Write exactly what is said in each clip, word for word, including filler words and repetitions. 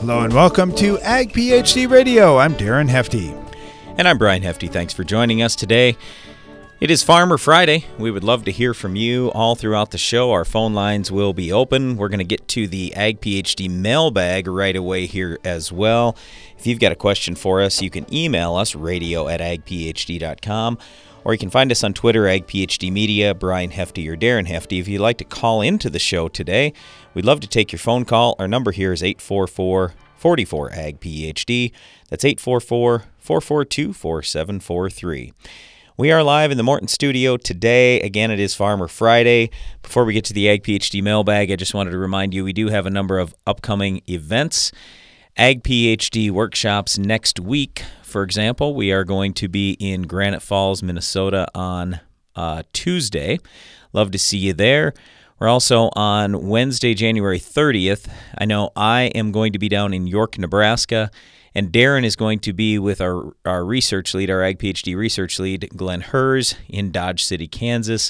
Hello and welcome to Ag PhD Radio. I'm Darren Hefty. And I'm Brian Hefty. Thanks for joining us today. It is Farmer Friday. We would love to hear from you all throughout the show. Our phone lines will be open. We're going to get to the Ag PhD mailbag right away here as well. If you've got a question for us, you can email us, radio at ag p h d dot com, or you can find us on Twitter, Ag PhD Media, Brian Hefty or Darren Hefty. If you'd like to call into the show today, we'd love to take your phone call. Our number here is eight four four, four four, A G P H D. That's eight four four, four four two, four seven four three. We are live in the Morton studio today. Again, it is Farmer Friday. Before we get to the Ag PhD mailbag, I just wanted to remind you we do have a number of upcoming events. Ag PhD workshops next week, for example. We are going to be in Granite Falls, Minnesota on uh, Tuesday. Love to see you there. We're also on Wednesday, January thirtieth. I know I am going to be down in York, Nebraska, and Darren is going to be with our, our research lead, our Ag PhD research lead, Glenn Hers, in Dodge City, Kansas.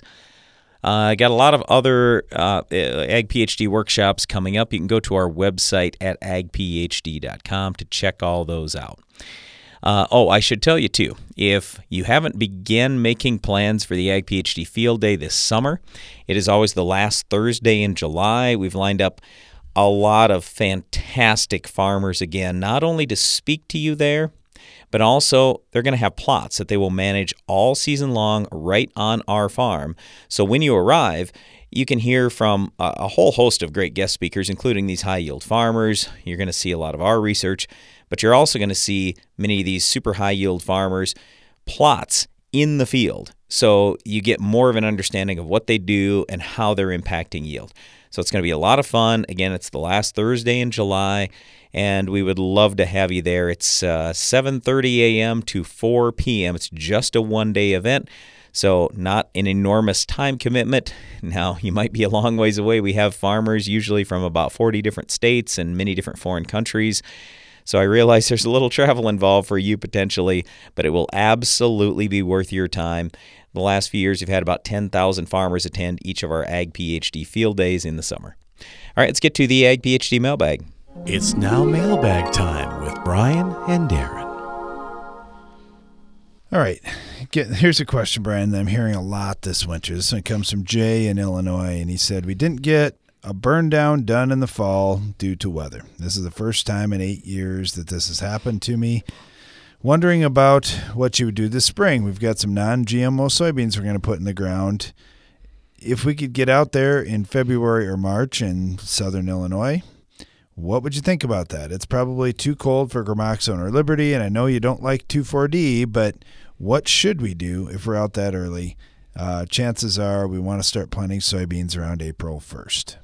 I uh, got a lot of other uh, Ag PhD workshops coming up. You can go to our website at ag p h d dot com to check all those out. Uh, oh, I should tell you, too, if you haven't begun making plans for the Ag PhD Field Day this summer, it is always the last Thursday in July. We've lined up a lot of fantastic farmers again, not only to speak to you there, but also they're going to have plots that they will manage all season long right on our farm. So when you arrive, you can hear from a, a whole host of great guest speakers, including these high-yield farmers. You're going to see a lot of our research, but you're also going to see many of these super high-yield farmers' plots in the field. So you get more of an understanding of what they do and how they're impacting yield. So it's going to be a lot of fun. Again, it's the last Thursday in July, and we would love to have you there. It's uh, seven thirty a.m. to four p.m. It's just a one-day event, so not an enormous time commitment. Now, you might be a long ways away. We have farmers usually from about forty different states and many different foreign countries. So I realize there's a little travel involved for you potentially, but it will absolutely be worth your time. The last few years, we've had about ten thousand farmers attend each of our Ag PhD field days in the summer. All right, let's get to the Ag PhD mailbag. It's now mailbag time with Brian and Darren. All right, Get, here's a question, Brian, that I'm hearing a lot this winter. This one comes from Jay in Illinois, and he said, we didn't get a burn down done in the fall due to weather. This is the first time in eight years that this has happened to me. Wondering about what you would do this spring. We've got some non G M O soybeans we're going to put in the ground. If we could get out there in February or March in southern Illinois, what would you think about that? It's probably too cold for Gramoxone or Liberty, and I know you don't like two four D, but what should we do if we're out that early? Uh, chances are we want to start planting soybeans around April first.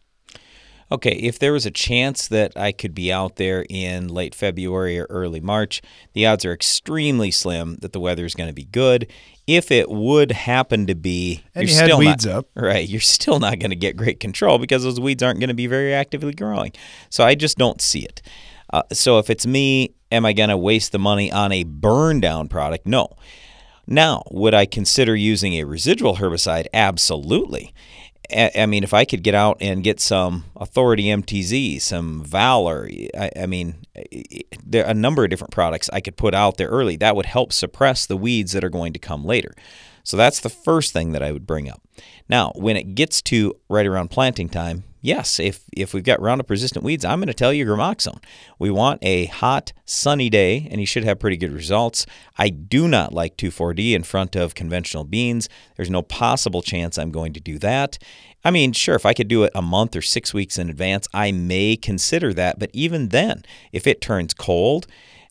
Okay, if there was a chance that I could be out there in late February or early March, the odds are extremely slim that the weather is going to be good. If it would happen to be, and you're you had still weeds not, up, right? You're still not going to get great control because those weeds aren't going to be very actively growing. So I just don't see it. Uh, so if it's me, am I going to waste the money on a burn down product? No. Now, would I consider using a residual herbicide? Absolutely. I mean, if I could get out and get some Authority M T Z, some Valor, I, I mean, there are a number of different products I could put out there early. That would help suppress the weeds that are going to come later. So that's the first thing that I would bring up. Now, when it gets to right around planting time, yes, if if we've got Roundup-resistant weeds, I'm going to tell you Gramoxone. We want a hot, sunny day, and you should have pretty good results. I do not like two four D in front of conventional beans. There's no possible chance I'm going to do that. I mean, sure, if I could do it a month or six weeks in advance, I may consider that. But even then, if it turns cold,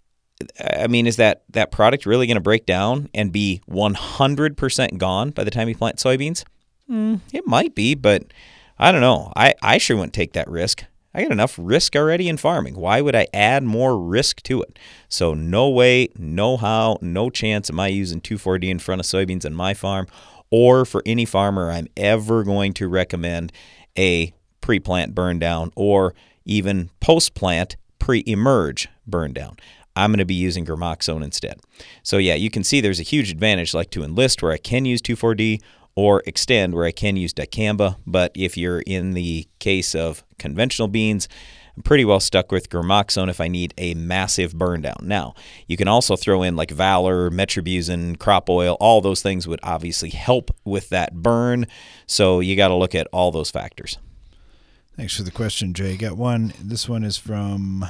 I mean, is that, that product really going to break down and be one hundred percent gone by the time you plant soybeans? Mm, it might be, but I don't know. I, I sure wouldn't take that risk. I got enough risk already in farming. Why would I add more risk to it? So no way, no how, no chance am I using two four D in front of soybeans on my farm, or for any farmer I'm ever going to recommend a pre-plant burn down or even post-plant pre-emerge burn down. I'm going to be using Gramoxone instead. So yeah, you can see there's a huge advantage like to Enlist where I can use two four D or Extend where I can use dicamba. But if you're in the case of conventional beans, I'm pretty well stuck with Gramoxone if I need a massive burn down. Now, you can also throw in like Valor, Metribuzin, crop oil. All those things would obviously help with that burn. So you got to look at all those factors. Thanks for the question, Jay. Got one. This one is from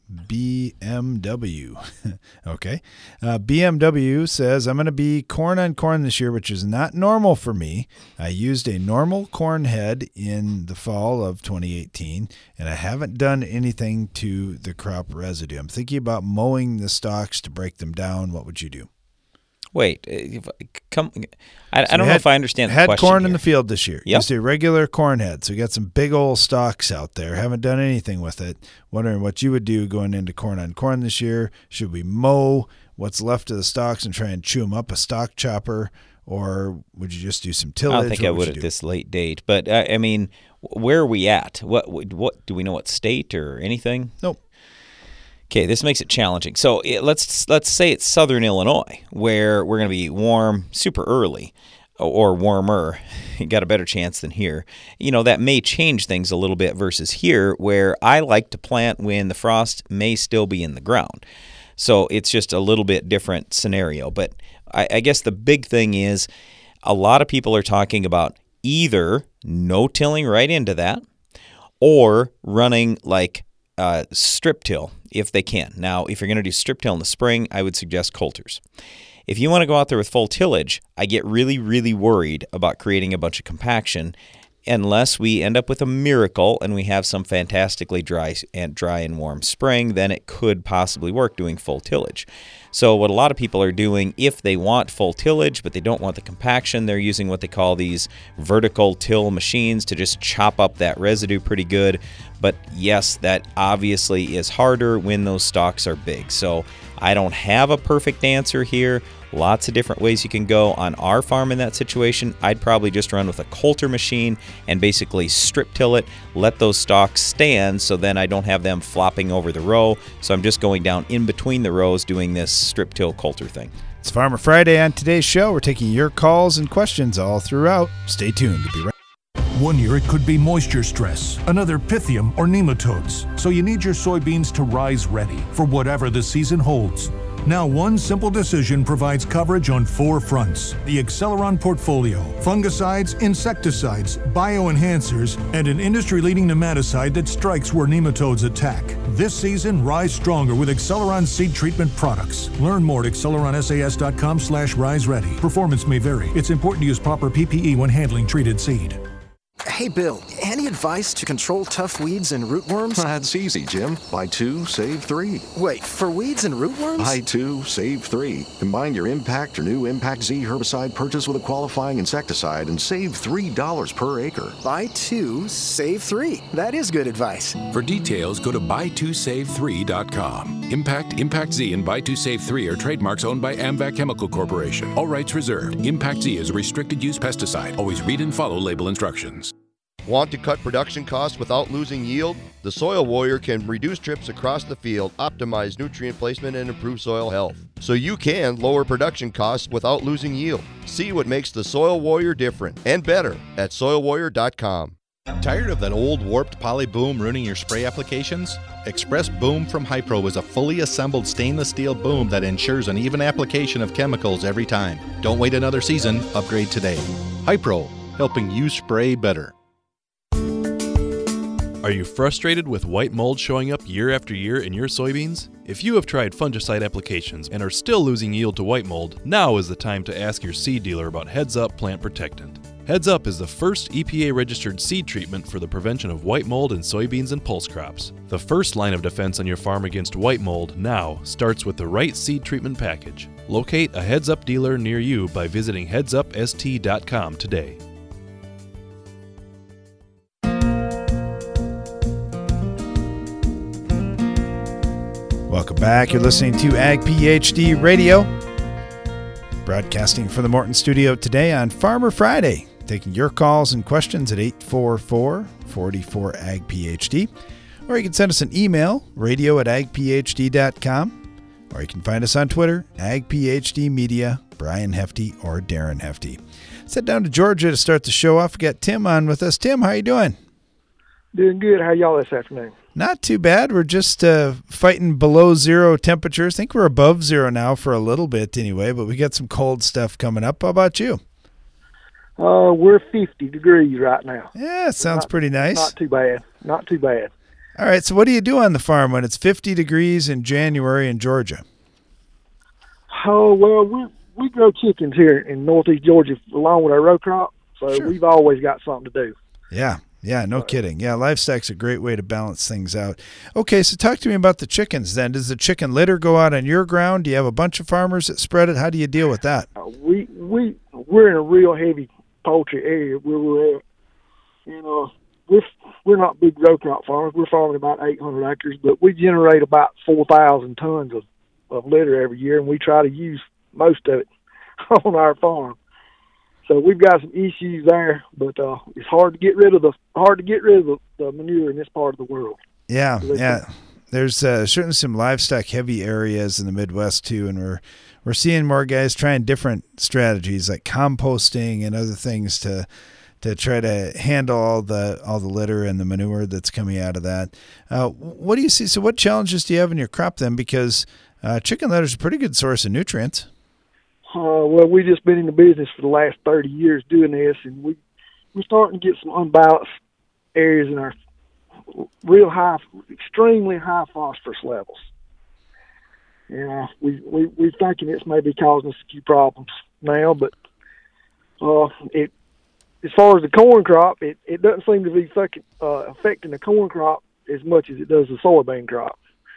B M W. Okay. Uh, B M W says, I'm going to be corn on corn this year, which is not normal for me. I used a normal corn head in the fall of twenty eighteen, and I haven't done anything to the crop residue. I'm thinking about mowing the stalks to break them down. What would you do? Wait, if, come. I, So I don't we know had- if I understand the Had question corn here. in the field this year. Yep. Just a regular corn head. So we got some big old stalks out there. Haven't done anything with it. Wondering what you would do going into corn on corn this year. Should we mow what's left of the stalks and try and chew them up, a stalk chopper, or would you just do some tillage? I don't think What I would would you at do? this late date. But uh, I mean, where are we at? What? What do we know? What state or anything? Nope. Okay, this makes it challenging. So it, let's let's say it's Southern Illinois, where we're going to be warm super early, or warmer. You got a better chance than here. You know, that may change things a little bit versus here, where I like to plant when the frost may still be in the ground. So it's just a little bit different scenario. But I, I guess the big thing is a lot of people are talking about either no tilling right into that or running like uh, strip till if they can. Now, if you're going to do strip till in the spring, I would suggest Coulters. If you want to go out there with full tillage, I get really, really worried about creating a bunch of compaction unless we end up with a miracle and we have some fantastically dry and dry and warm spring. Then it could possibly work doing full tillage. So what a lot of people are doing, if they want full tillage but they don't want the compaction, they're using what they call these vertical till machines to just chop up that residue pretty good. But yes, that obviously is harder when those stalks are big. So I don't have a perfect answer here. Lots of different ways you can go. On our farm in that situation, I'd probably just run with a Coulter machine and basically strip till it, let those stalks stand so then I don't have them flopping over the row. So I'm just going down in between the rows doing this strip till Coulter thing. It's Farmer Friday on today's show. We're taking your calls and questions all throughout. Stay tuned. We'll be right One year it could be moisture stress, another Pythium or nematodes. So you need your soybeans to rise ready for whatever the season holds. Now one simple decision provides coverage on four fronts. The Acceleron portfolio, fungicides, insecticides, bioenhancers, and an industry-leading nematicide that strikes where nematodes attack. This season, rise stronger with Acceleron seed treatment products. Learn more at acceleron S A S dot com slash rise ready. Performance may vary. It's important to use proper P P E when handling treated seed. Hey, Bill, any advice to control tough weeds and rootworms? That's easy, Jim. Buy two, save three. Wait, for weeds and rootworms? Buy two, save three. Combine your Impact or new Impact Z herbicide purchase with a qualifying insecticide and save three dollars per acre. Buy two, save three. That is good advice. For details, go to buy two save three dot com. Impact, Impact Z, and buy two save three are trademarks owned by Amvac Chemical Corporation. All rights reserved. Impact Z is a restricted use pesticide. Always read and follow label instructions. Want to cut production costs without losing yield? The Soil Warrior can reduce trips across the field, optimize nutrient placement, and improve soil health. So you can lower production costs without losing yield. See what makes the Soil Warrior different and better at soil warrior dot com. Tired of that old warped poly boom ruining your spray applications? Express Boom from Hypro is a fully assembled stainless steel boom that ensures an even application of chemicals every time. Don't wait another season, upgrade today. Hypro, helping you spray better. Are you frustrated with white mold showing up year after year in your soybeans? If you have tried fungicide applications and are still losing yield to white mold, now is the time to ask your seed dealer about Heads Up Plant Protectant. Heads Up is the first E P A-registered seed treatment for the prevention of white mold in soybeans and pulse crops. The first line of defense on your farm against white mold now starts with the right seed treatment package. Locate a Heads Up dealer near you by visiting heads up s t dot com today. Welcome back. You're listening to Ag PhD Radio, broadcasting from the Morton Studio today on Farmer Friday. Taking your calls and questions at eight four four, four four, A G P H D. Or you can send us an email, radio at ag p h d dot com. Or you can find us on Twitter, AgPhD Media, Brian Hefty or Darren Hefty. Let's head down to Georgia to start the show off. We got Tim on with us. Tim, how you doing? Doing good. How y'all this afternoon? Not too bad. We're just uh, fighting below zero temperatures. I think we're above zero now for a little bit anyway, but we got some cold stuff coming up. How about you? Uh, we're fifty degrees right now. Yeah, sounds not, pretty nice. Not too bad. Not too bad. All right, so what do you do on the farm when it's fifty degrees in January in Georgia? Oh, well, we we grow chickens here in northeast Georgia along with our row crop, so Sure. we've always got something to do. Yeah, yeah, no kidding. Yeah, livestock's a great way to balance things out. Okay, so talk to me about the chickens then. Does the chicken litter go out on your ground? Do you have a bunch of farmers that spread it? How do you deal with that? Uh, we we we're in a real heavy poultry area where we're at. You know, we're we're not big row crop farmers. We're farming about eight hundred acres, but we generate about four thousand tons of, of litter every year, and we try to use most of it on our farm. So we've got some issues there, but uh, it's hard to get rid of the hard to get rid of the, the manure in this part of the world. Yeah, yeah. There's uh, certainly some livestock heavy areas in the Midwest too, and we're we're seeing more guys trying different strategies like composting and other things to to try to handle all the all the litter and the manure that's coming out of that. Uh, what do you see? So, what challenges do you have in your crop then? Because uh, chicken litter is a pretty good source of nutrients. Uh, well, we've just been in the business for the last thirty years doing this, and we, we're starting to get some unbalanced areas in our real high, extremely high phosphorus levels. Yeah, we, we, we're thinking it's maybe causing us a few problems now, but uh, it, as far as the corn crop, it, it doesn't seem to be fucking, uh, affecting the corn crop as much as it does the soybean crop.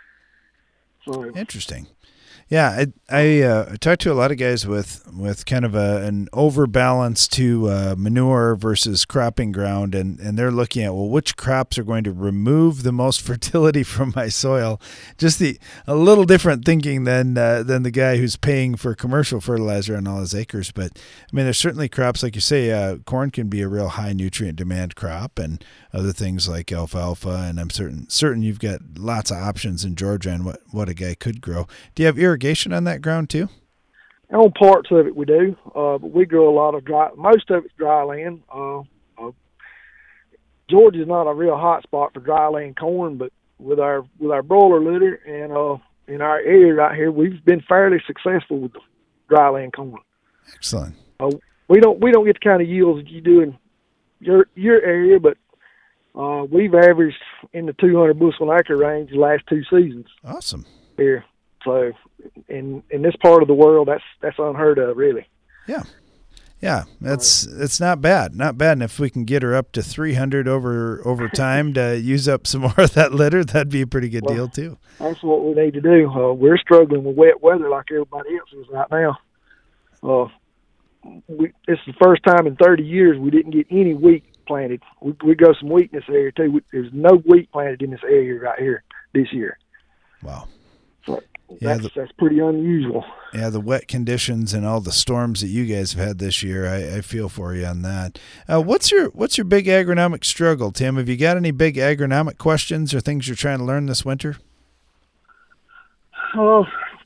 So, interesting. Yeah, I I, uh, I talked to a lot of guys with, with kind of a, an overbalance to uh, manure versus cropping ground, and, and they're looking at, well, which crops are going to remove the most fertility from my soil? Just the a little different thinking than uh, than the guy who's paying for commercial fertilizer on all his acres. But I mean, there's certainly crops like you say, uh, corn can be a real high nutrient demand crop, and other things like alfalfa. And I'm certain certain you've got lots of options in Georgia on what, what a guy could grow. Do you have irrigation on that ground too? On parts of it we do, uh, but we grow a lot of dry. Most of it's dry land. Uh, uh, Georgia's not a real hot spot for dry land corn, but with our with our broiler litter and uh, in our area right here, we've been fairly successful with the dry land corn. Excellent. Uh, we don't we don't get the kind of yields that you do in your your area, but uh, we've averaged in the two hundred bushel an acre range the last two seasons. Awesome. Here. So in in this part of the world, that's that's unheard of, really. Yeah, yeah, that's it's not bad, not bad. And if we can get her up to three hundred over over time to use up some more of that litter, that'd be a pretty good well, deal too. That's what we need to do. Uh, we're struggling with wet weather like everybody else is right now. Uh, we, this is the first time in thirty years we didn't get any wheat planted. We we grow some wheat in this area too. We, there's no wheat planted in this area right here this year. Wow. So, Yeah, that's, the, that's pretty unusual. Yeah, the wet conditions and all the storms that you guys have had this year, I, I feel for you on that. Uh, what's your what's your big agronomic struggle, Tim? Have you got any big agronomic questions or things you're trying to learn this winter? Uh,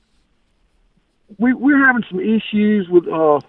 we we're having some issues with uh.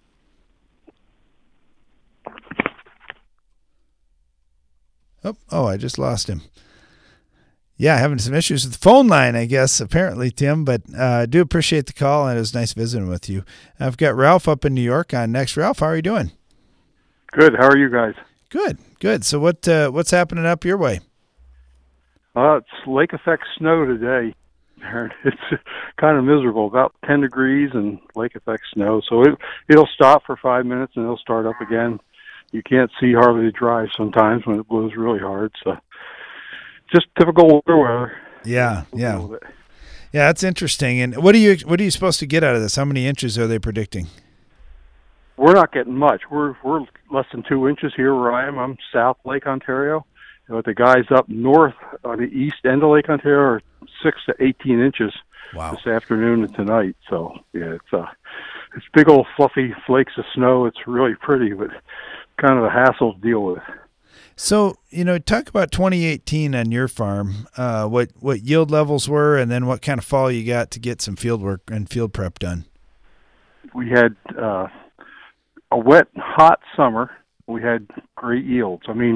Oh, oh, I just lost him. Yeah, having some issues with the phone line, I guess, apparently, Tim, but uh, I do appreciate the call, and it was nice visiting with you. I've got Ralph up in New York on next. Ralph, how are you doing? Good. How are you guys? Good, good. So what uh, what's happening up your way? Uh, it's lake effect snow today. It's kind of miserable, about ten degrees and lake effect snow. So it, it'll stop for five minutes, and it'll start up again. You can't see hardly the drive sometimes when it blows really hard, so just typical winter weather. Yeah, yeah, yeah. That's interesting. And what are you what are you supposed to get out of this? How many inches are they predicting? We're not getting much. We're we're less than two inches here where I am. I'm South Lake Ontario. But the guys up north on the east end of Lake Ontario are six to eighteen inches wow. this afternoon and tonight. So yeah, it's uh, it's big old fluffy flakes of snow. It's really pretty, but kind of a hassle to deal with. So, you know, talk about twenty eighteen on your farm, uh, what, what yield levels were, and then what kind of fall you got to get some field work and field prep done. We had uh, a wet, hot summer. We had great yields. I mean,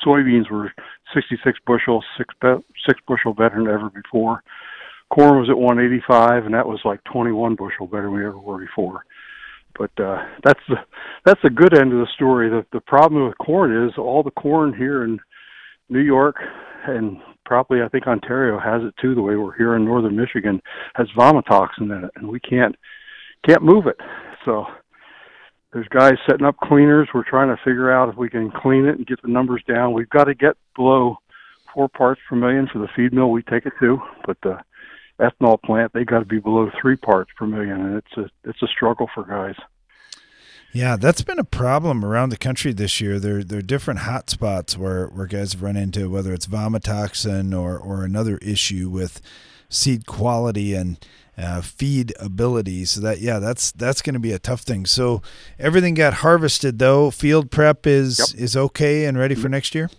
soybeans were sixty-six bushels, six be- six bushel better than ever before. Corn was at one eighty-five, and that was like twenty-one bushel better than we ever were before. But uh, that's the that's the good end of the story. The the problem with corn is all the corn here in New York and probably I think Ontario has it too. The way we're here in northern Michigan has vomitoxin in it, and we can't can't move it. So there's guys setting up cleaners. We're trying to figure out if we can clean it and get the numbers down. We've got to get below four parts per million for the feed mill we take it to, but the ethanol plant, they got to be below three parts per million, and it's a it's a struggle for guys. Yeah, that's been a problem around the country this year. There, there are different hot spots where, where guys have run into, whether it's vomitoxin or, or another issue with seed quality and uh, feed ability. So that, yeah, that's that's going to be a tough thing. So everything got harvested, though. Field prep is yep. is okay and ready for next year?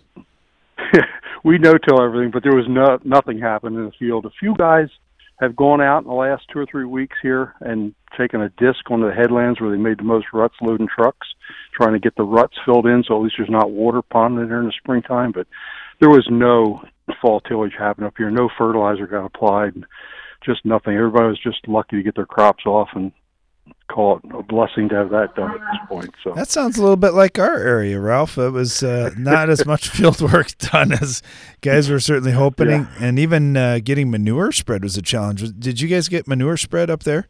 We no-till everything, but there was no, nothing happened in the field. A few guys have gone out in the last two or three weeks here and taken a disc onto the headlands where they made the most ruts loading trucks, trying to get the ruts filled in so at least there's not water ponding there in the springtime. But there was no fall tillage happening up here. No fertilizer got applied, just nothing. Everybody was just lucky to get their crops off and call it a blessing to have that done at this point. So that sounds a little bit like our area, Ralph. It was uh, not as much field work done as guys were certainly hoping, yeah. and even uh, getting manure spread was a challenge. Did you guys get manure spread up there?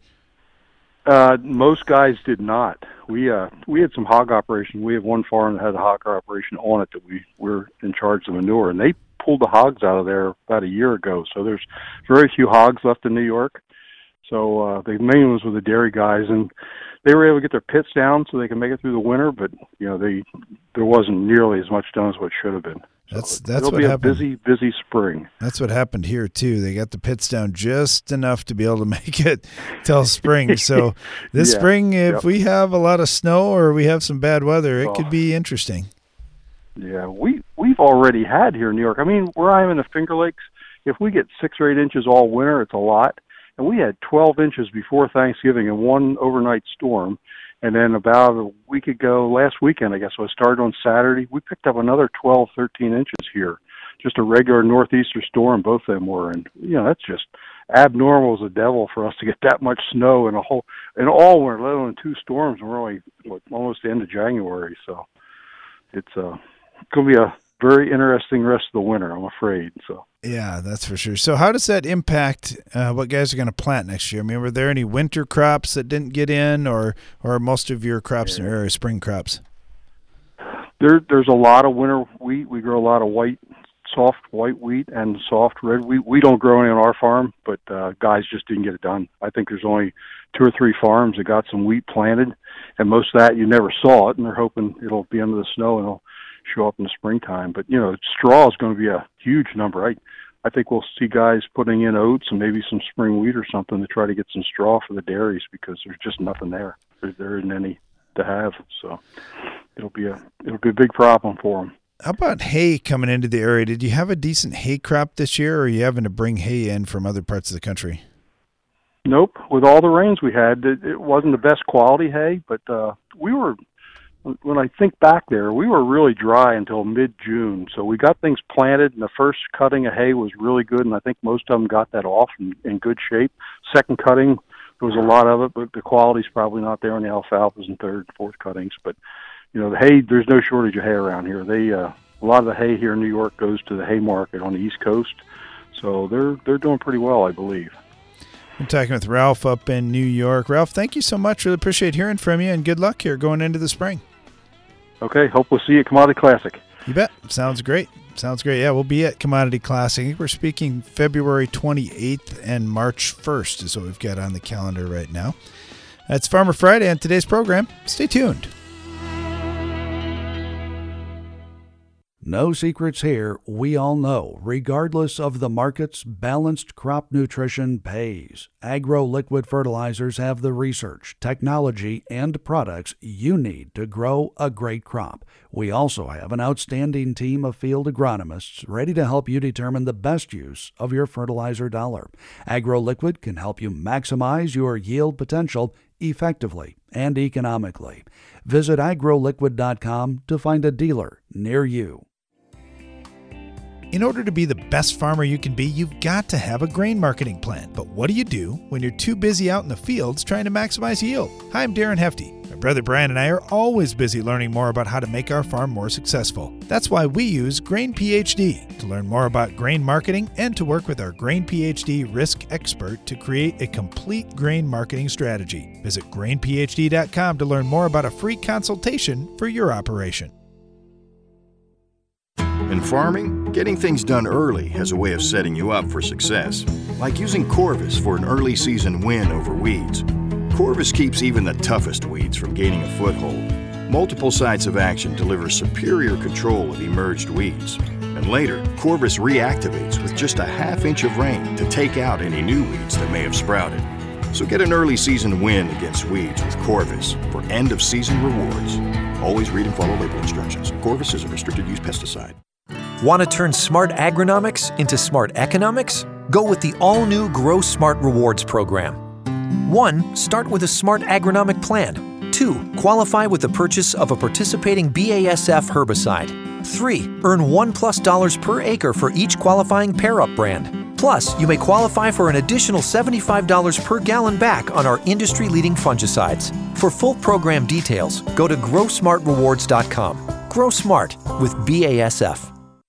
Uh, most guys did not. We uh, we had some hog operation. We have one farm that had a hog operation on it that we were in charge of manure, and they pulled the hogs out of there about a year ago. So there's very few hogs left in New York. So uh, the main ones were the dairy guys, and they were able to get their pits down so they could make it through the winter. But you know, they there wasn't nearly as much done as what should have been. So that's that's it'll what be happened. A busy, busy spring. That's what happened here too. They got the pits down just enough to be able to make it till spring. So this yeah. spring, if yep. we have a lot of snow or we have some bad weather, it oh. could be interesting. Yeah, we we've already had here in New York. I mean, where I am in the Finger Lakes, if we get six or eight inches all winter, it's a lot. And we had twelve inches before Thanksgiving in one overnight storm. And then about a week ago, last weekend, I guess, so it started on Saturday, we picked up another twelve, thirteen inches here. Just a regular northeaster storm, both of them were. And, you know, that's just abnormal as a devil for us to get that much snow in a whole, in all winter, let alone two storms. And we're only what, almost the end of January. So it's uh, going to be a very interesting rest of the winter, I'm afraid. So. Yeah, that's for sure. So how does that impact uh, what guys are going to plant next year? I mean, were there any winter crops that didn't get in, or or most of your crops yeah. in your area spring crops? There, There's a lot of winter wheat. We grow a lot of white, soft white wheat and soft red wheat. We don't grow any on our farm, but uh, guys just didn't get it done. I think there's only two or three farms that got some wheat planted, and most of that you never saw it, and they're hoping it'll be under the snow and it'll show up in the springtime. But, you know, straw is going to be a huge number. I, I think we'll see guys putting in oats and maybe some spring wheat or something to try to get some straw for the dairies because there's just nothing there. There, there isn't any to have. So it'll be a it'll be a big problem for them. How about hay coming into the area? Did you have a decent hay crop this year, or are you having to bring hay in from other parts of the country? Nope. With all the rains we had, it, it wasn't the best quality hay, but uh, we were – when I think back there, we were really dry until mid-June. So we got things planted, and the first cutting of hay was really good, and I think most of them got that off in, in good shape. Second cutting, there was a lot of it, but the quality's probably not there on the alfalfas and third and fourth cuttings. But, you know, the hay, there's no shortage of hay around here. They uh, a lot of the hay here in New York goes to the hay market on the East Coast. So they're they're doing pretty well, I believe. I'm talking with Ralph up in New York. Ralph, thank you so much. Really appreciate hearing from you, and good luck here going into the spring. Okay, hope we'll see you at Commodity Classic. You bet. Sounds great. Sounds great. Yeah, we'll be at Commodity Classic. I think we're speaking February twenty-eighth and March first is what we've got on the calendar right now. That's Farmer Friday on today's program. Stay tuned. No secrets here. We all know, regardless of the markets, balanced crop nutrition pays. Agro-Liquid fertilizers have the research, technology, and products you need to grow a great crop. We also have an outstanding team of field agronomists ready to help you determine the best use of your fertilizer dollar. Agro-Liquid can help you maximize your yield potential effectively and economically. Visit agro liquid dot com to find a dealer near you. In order to be the best farmer you can be, you've got to have a grain marketing plan. But what do you do when you're too busy out in the fields trying to maximize yield? Hi, I'm Darren Hefty. My brother Brian and I are always busy learning more about how to make our farm more successful. That's why we use Grain PhD to learn more about grain marketing and to work with our Grain PhD risk expert to create a complete grain marketing strategy. Visit grain p h d dot com to learn more about a free consultation for your operation. In farming, getting things done early has a way of setting you up for success. Like using Corvus for an early season win over weeds. Corvus keeps even the toughest weeds from gaining a foothold. Multiple sites of action deliver superior control of emerged weeds. And later, Corvus reactivates with just a half inch of rain to take out any new weeds that may have sprouted. So get an early season win against weeds with Corvus for end of season rewards. Always read and follow label instructions. Corvus is a restricted use pesticide. Want to turn smart agronomics into smart economics? Go with the all-new Grow Smart Rewards program. One, start with a smart agronomic plan. Two, qualify with the purchase of a participating B A S F herbicide. Three, earn one plus dollars per acre for each qualifying pair-up brand. Plus, you may qualify for an additional seventy-five dollars per gallon back on our industry-leading fungicides. For full program details, go to grow smart rewards dot com. Grow Smart with B A S F.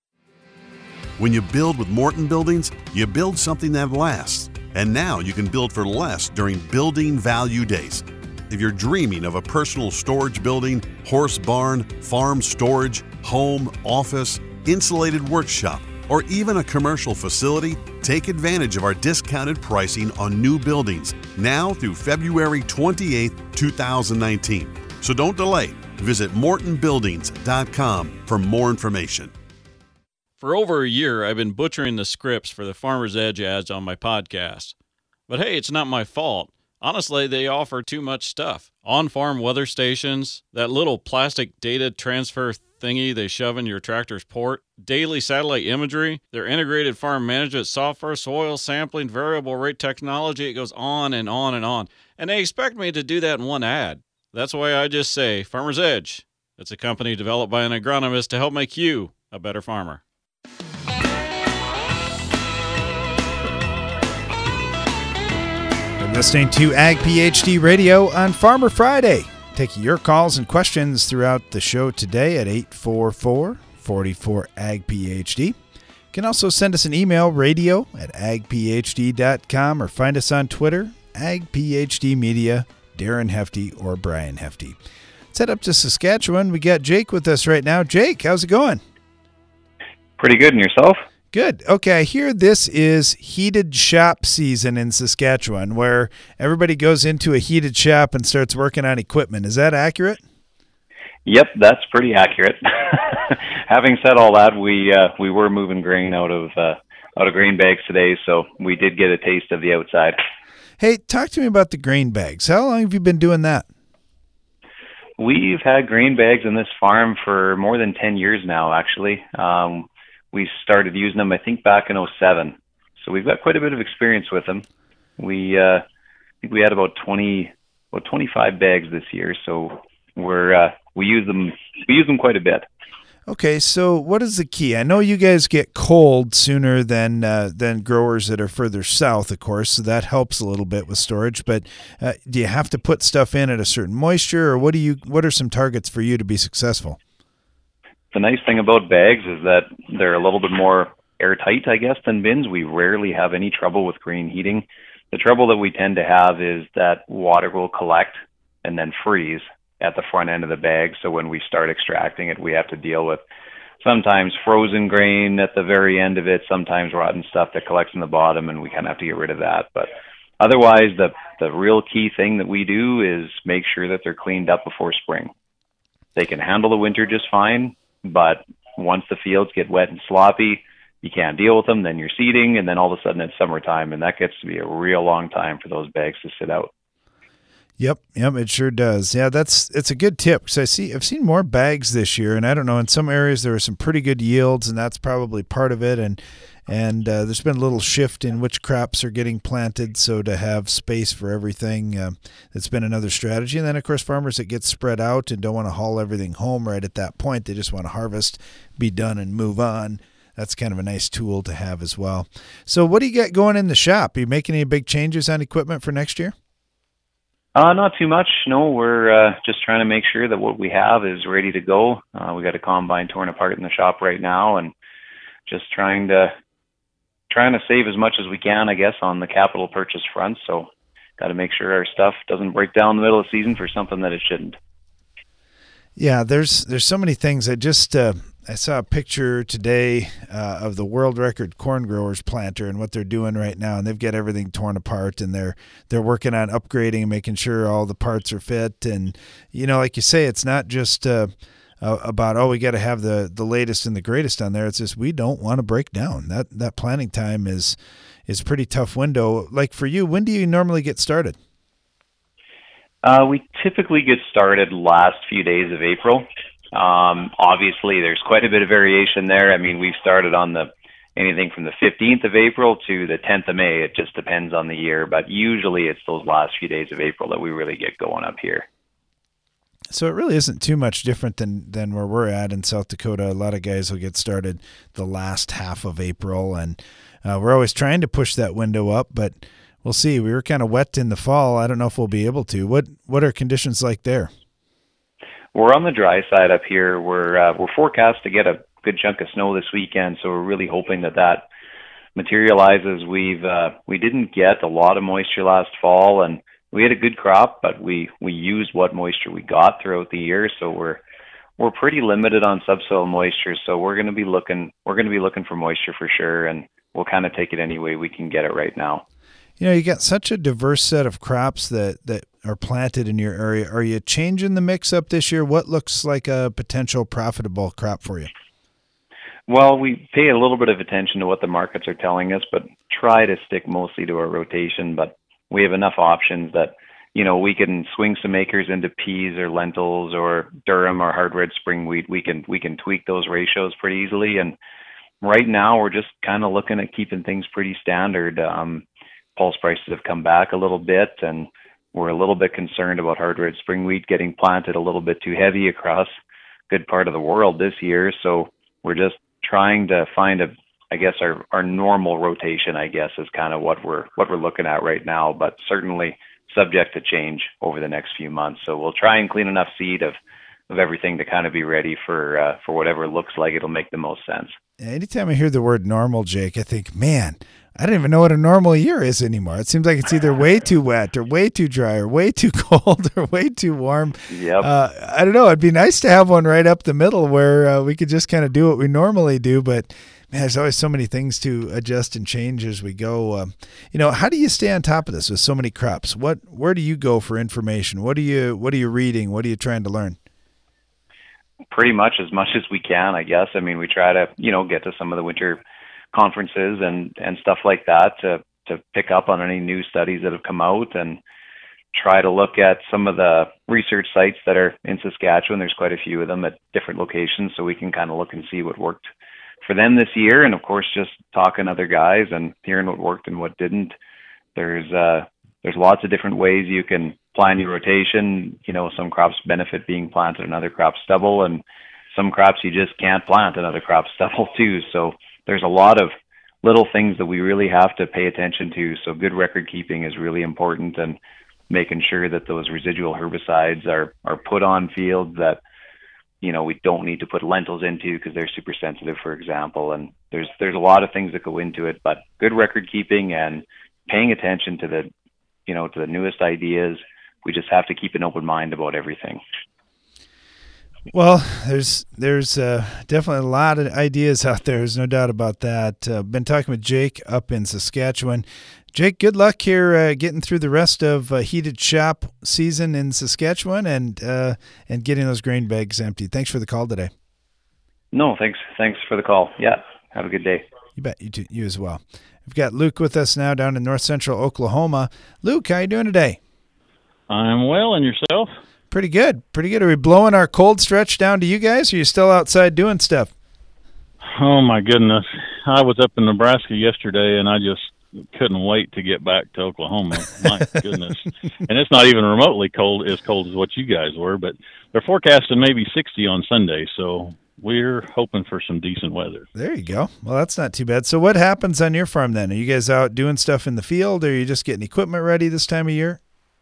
When you build with Morton Buildings, you build something that lasts. And now you can build for less during Building Value Days. If you're dreaming of a personal storage building, horse barn, farm storage, home, office, insulated workshop, or even a commercial facility, take advantage of our discounted pricing on new buildings now through February twenty-eighth, two thousand nineteen. So don't delay. Visit morton buildings dot com for more information. For over a year, I've been butchering the scripts for the Farmer's Edge ads on my podcast. But hey, it's not my fault. Honestly, they offer too much stuff. On-farm weather stations, that little plastic data transfer thingy they shove in your tractor's port, daily satellite imagery, their integrated farm management software, soil sampling, variable rate technology, it goes on and on and on. And they expect me to do that in one ad. That's why I just say Farmer's Edge. It's a company developed by an agronomist to help make you a better farmer. You're listening to Ag PhD Radio on Farmer Friday. Taking your calls and questions throughout the show today at eight four four, four four, A G P H D. You can also send us an email, radio at ag p h d dot com, or find us on Twitter, AgPhD Media, Darren Hefty or Brian Hefty. Let's head up to Saskatchewan. We got Jake with us right now. Jake, how's it going? Pretty good, and yourself? Good. Okay, I hear this is heated shop season in Saskatchewan, where everybody goes into a heated shop and starts working on equipment. Is that accurate? Yep, that's pretty accurate. Having said all that, we uh, we were moving grain out of uh, out of grain bags today, so we did get a taste of the outside. Hey, talk to me about the grain bags. How long have you been doing that? We've had grain bags in this farm for more than ten years now, actually. Um, we started using them, I think, back in oh seven. So we've got quite a bit of experience with them. We uh, I think we had about twenty, about twenty-five bags this year, so we're uh, we use them we use them quite a bit. Okay, so what is the key? I know you guys get cold sooner than uh, than growers that are further south, of course, so that helps a little bit with storage. But uh, do you have to put stuff in at a certain moisture, or what do you? What are some targets for you to be successful? The nice thing about bags is that they're a little bit more airtight, I guess, than bins. We rarely have any trouble with grain heating. The trouble that we tend to have is that water will collect and then freeze at the front end of the bag. So when we start extracting it, we have to deal with sometimes frozen grain at the very end of it, sometimes rotten stuff that collects in the bottom, and we kind of have to get rid of that. But otherwise, the the real key thing that we do is make sure that they're cleaned up before spring. They can handle the winter just fine, but once the fields get wet and sloppy, you can't deal with them, then you're seeding, and then all of a sudden it's summertime, and that gets to be a real long time for those bags to sit out. Yep, yep, it sure does. Yeah, that's it's a good tip because I see I've seen more bags this year, and I don't know, in some areas there are some pretty good yields, and that's probably part of it. And and uh, there's been a little shift in which crops are getting planted, so to have space for everything, uh, that's been another strategy. And then of course, farmers that get spread out and don't want to haul everything home right at that point, they just want to harvest, be done, and move on. that's kind of a nice tool to have as well. So what do you got going in the shop? Are you making any big changes on equipment for next year? Uh, not too much. No, we're uh, just trying to make sure that what we have is ready to go. Uh, we got a combine torn apart in the shop right now, and just trying to trying to save as much as we can, I guess, on the capital purchase front. So, got to make sure our stuff doesn't break down in the middle of the season for something that it shouldn't. Yeah, there's there's so many things. I just uh, I saw a picture today uh, of the world record corn growers planter and what they're doing right now, and they've got everything torn apart, and they're they're working on upgrading and making sure all the parts are fit. And you know, like you say, it's not just uh, uh, about oh we got to have the the latest and the greatest on there. It's just we don't want to break down. That that planting time is is a pretty tough window. Like for you, when do you normally get started? Uh, we typically get started last few days of April. Um, obviously, there's quite a bit of variation there. I mean, we've started on the anything from the fifteenth of April to the tenth of May. It just depends on the year, but usually it's those last few days of April that we really get going up here. So it really isn't too much different than, than where we're at in South Dakota. A lot of guys will get started the last half of April, and uh, we're always trying to push that window up, but we'll see. We were kind of wet in the fall. I don't know if we'll be able to. What what are conditions like there? We're on the dry side up here. We're uh, we're forecast to get a good chunk of snow this weekend, so we're really hoping that that materializes. We've uh, we didn't get a lot of moisture last fall, and we had a good crop, but we we used what moisture we got throughout the year, so we're we're pretty limited on subsoil moisture. So we're going to be looking we're going to be looking for moisture for sure, and we'll kind of take it any way we can get it right now. You know, you got such a diverse set of crops that, that are planted in your area. Are you changing the mix up this year? What looks like a potential profitable crop for you? Well, we pay a little bit of attention to what the markets are telling us, but try to stick mostly to our rotation. But we have enough options that, you know, we can swing some acres into peas or lentils or durum or hard red spring wheat. We can we can tweak those ratios pretty easily. And right now, we're just kind of looking at keeping things pretty standard. Um, Pulse prices have come back a little bit, and we're a little bit concerned about hard red spring wheat getting planted a little bit too heavy across a good part of the world this year. So we're just trying to find a, I guess our, our normal rotation, I guess, is kind of what we're what we're looking at right now, but certainly subject to change over the next few months. So we'll try and clean enough seed of of everything to kind of be ready for uh, for whatever looks like it'll make the most sense. Anytime I hear the word normal, Jake, I think, man, I don't even know what a normal year is anymore. It seems like it's either way too wet or way too dry or way too cold or way too warm. Yep. Uh, I don't know. It'd be nice to have one right up the middle where uh, we could just kind of do what we normally do. But, man, there's always so many things to adjust and change as we go. Um, you know, how do you stay on top of this with so many crops? What, where do you go for information? What are you, what are you reading? What are you trying to learn? Pretty much as much as we can, I guess. I mean, we try to, you know, get to some of the winter conferences and, and stuff like that to, to pick up on any new studies that have come out and try to look at some of the research sites that are in Saskatchewan. There's quite a few of them at different locations, so we can kind of look and see what worked for them this year. And of course, just talking to other guys and hearing what worked and what didn't. There's, uh, there's lots of different ways you can plan your rotation. You know, some crops benefit being planted and other crops stubble, and some crops you just can't plant and other crops stubble too. So there's a lot of little things that we really have to pay attention to. So good record keeping is really important, and making sure that those residual herbicides are, are put on fields that, you know, we don't need to put lentils into because they're super sensitive, for example. And there's, there's a lot of things that go into it, but good record keeping and paying attention to the, you know, to the newest ideas. We just have to keep an open mind about everything. Well, there's there's uh, definitely a lot of ideas out there. There's no doubt about that. Uh, been talking with Jake up in Saskatchewan. Jake, good luck here uh, getting through the rest of uh, heated shop season in Saskatchewan and uh, and getting those grain bags emptied. Thanks for the call today. No, thanks. Thanks for the call. Yeah, have a good day. You bet. You too, you as well. We've got Luke with us now down in north central Oklahoma. Luke, how you doing today? I'm well, and yourself? Pretty good. Pretty good. Are we blowing our cold stretch down to you guys, or are you still outside doing stuff? Oh, my goodness. I was up in Nebraska yesterday, and I just couldn't wait to get back to Oklahoma. My goodness. And it's not even remotely cold as cold as what you guys were, but they're forecasting maybe sixty on Sunday, so we're hoping for some decent weather. There you go. Well, that's not too bad. So what happens on your farm then? Are you guys out doing stuff in the field, or are you just getting equipment ready this time of year?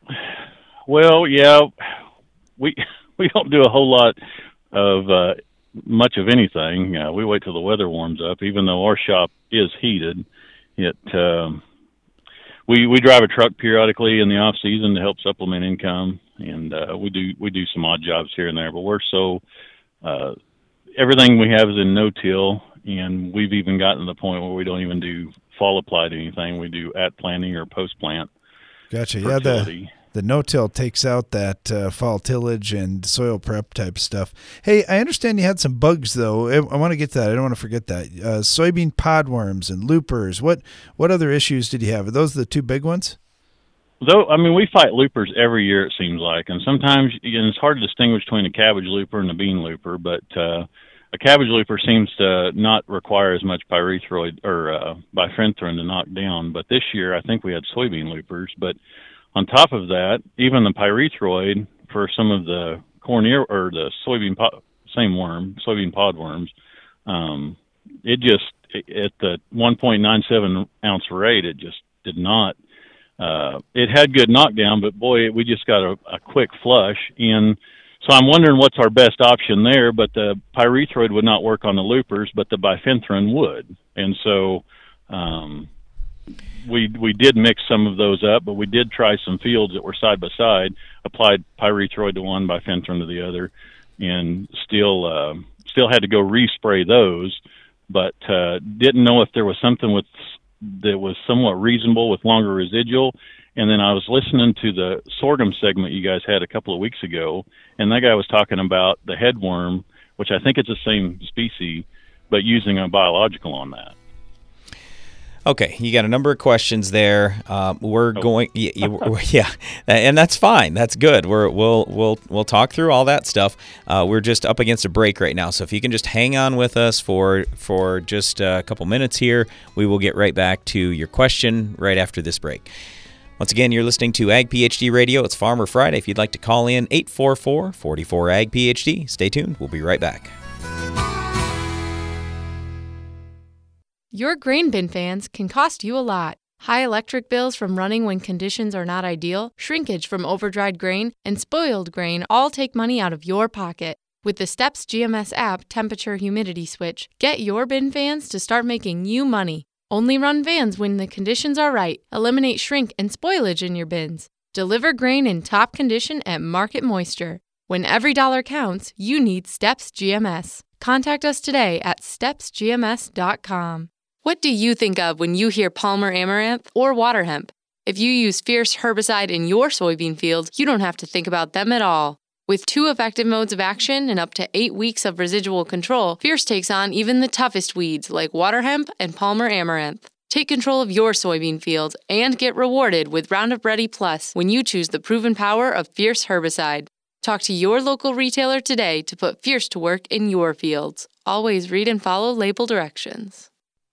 Well, yeah, we we don't do a whole lot of uh, much of anything. Uh, we wait till the weather warms up. Even though our shop is heated, it um, we we drive a truck periodically in the off season to help supplement income, and uh, we do we do some odd jobs here and there. But we're so uh, everything we have is in no-till, and we've even gotten to the point where we don't even do fall applied anything. We do at planting or post plant. Gotcha. Yeah, the the no-till takes out that uh, fall tillage and soil prep type stuff. Hey, I understand you had some bugs though. I, I want to get to that. I don't want to forget that. Uh, soybean podworms and loopers. What what other issues did you have? Are those the two big ones? Though, I mean, we fight loopers every year, it seems like, and sometimes and it's hard to distinguish between a cabbage looper and a bean looper, but uh, a cabbage looper seems to not require as much pyrethroid or uh, bifenthrin to knock down, but this year I think we had soybean loopers. But on top of that, even the pyrethroid for some of the corn ear or the soybean pod, same worm, soybean podworms, um, it just, at the one point nine seven ounce rate, it just did not Uh, it had good knockdown, but boy, we just got a, a quick flush. And so I'm wondering what's our best option there, but the pyrethroid would not work on the loopers, but the bifenthrin would. And so um, we we did mix some of those up, but we did try some fields that were side by side, applied pyrethroid to one, bifenthrin to the other, and still uh, still had to go respray those, but uh, didn't know if there was something with that was somewhat reasonable with longer residual. And then I was listening to the sorghum segment you guys had a couple of weeks ago, and that guy was talking about the headworm, which I think it's the same species, but using a biological on that. Okay, you got a number of questions there. Uh, we're oh. going, yeah, yeah, and that's fine. That's good. We're we'll we'll we'll talk through all that stuff. Uh, we're just up against a break right now, so if you can just hang on with us for for just a couple minutes here, we will get right back to your question right after this break. Once again, you're listening to Ag PhD Radio. It's Farmer Friday. If you'd like to call in, eight four four, four four, A G P H D. Stay tuned. We'll be right back. Your grain bin fans can cost you a lot. High electric bills from running when conditions are not ideal, shrinkage from overdried grain, and spoiled grain all take money out of your pocket. With the Steps G M S app temperature humidity switch, get your bin fans to start making you money. Only run vans when the conditions are right. Eliminate shrink and spoilage in your bins. Deliver grain in top condition at market moisture. When every dollar counts, you need Steps G M S. Contact us today at steps g m s dot com. What do you think of when you hear Palmer Amaranth or water hemp? If you use Fierce herbicide in your soybean field, you don't have to think about them at all. With two effective modes of action and up to eight weeks of residual control, Fierce takes on even the toughest weeds like water hemp and Palmer Amaranth. Take control of your soybean field and get rewarded with Roundup Ready Plus when you choose the proven power of Fierce herbicide. Talk to your local retailer today to put Fierce to work in your fields. Always read and follow label directions.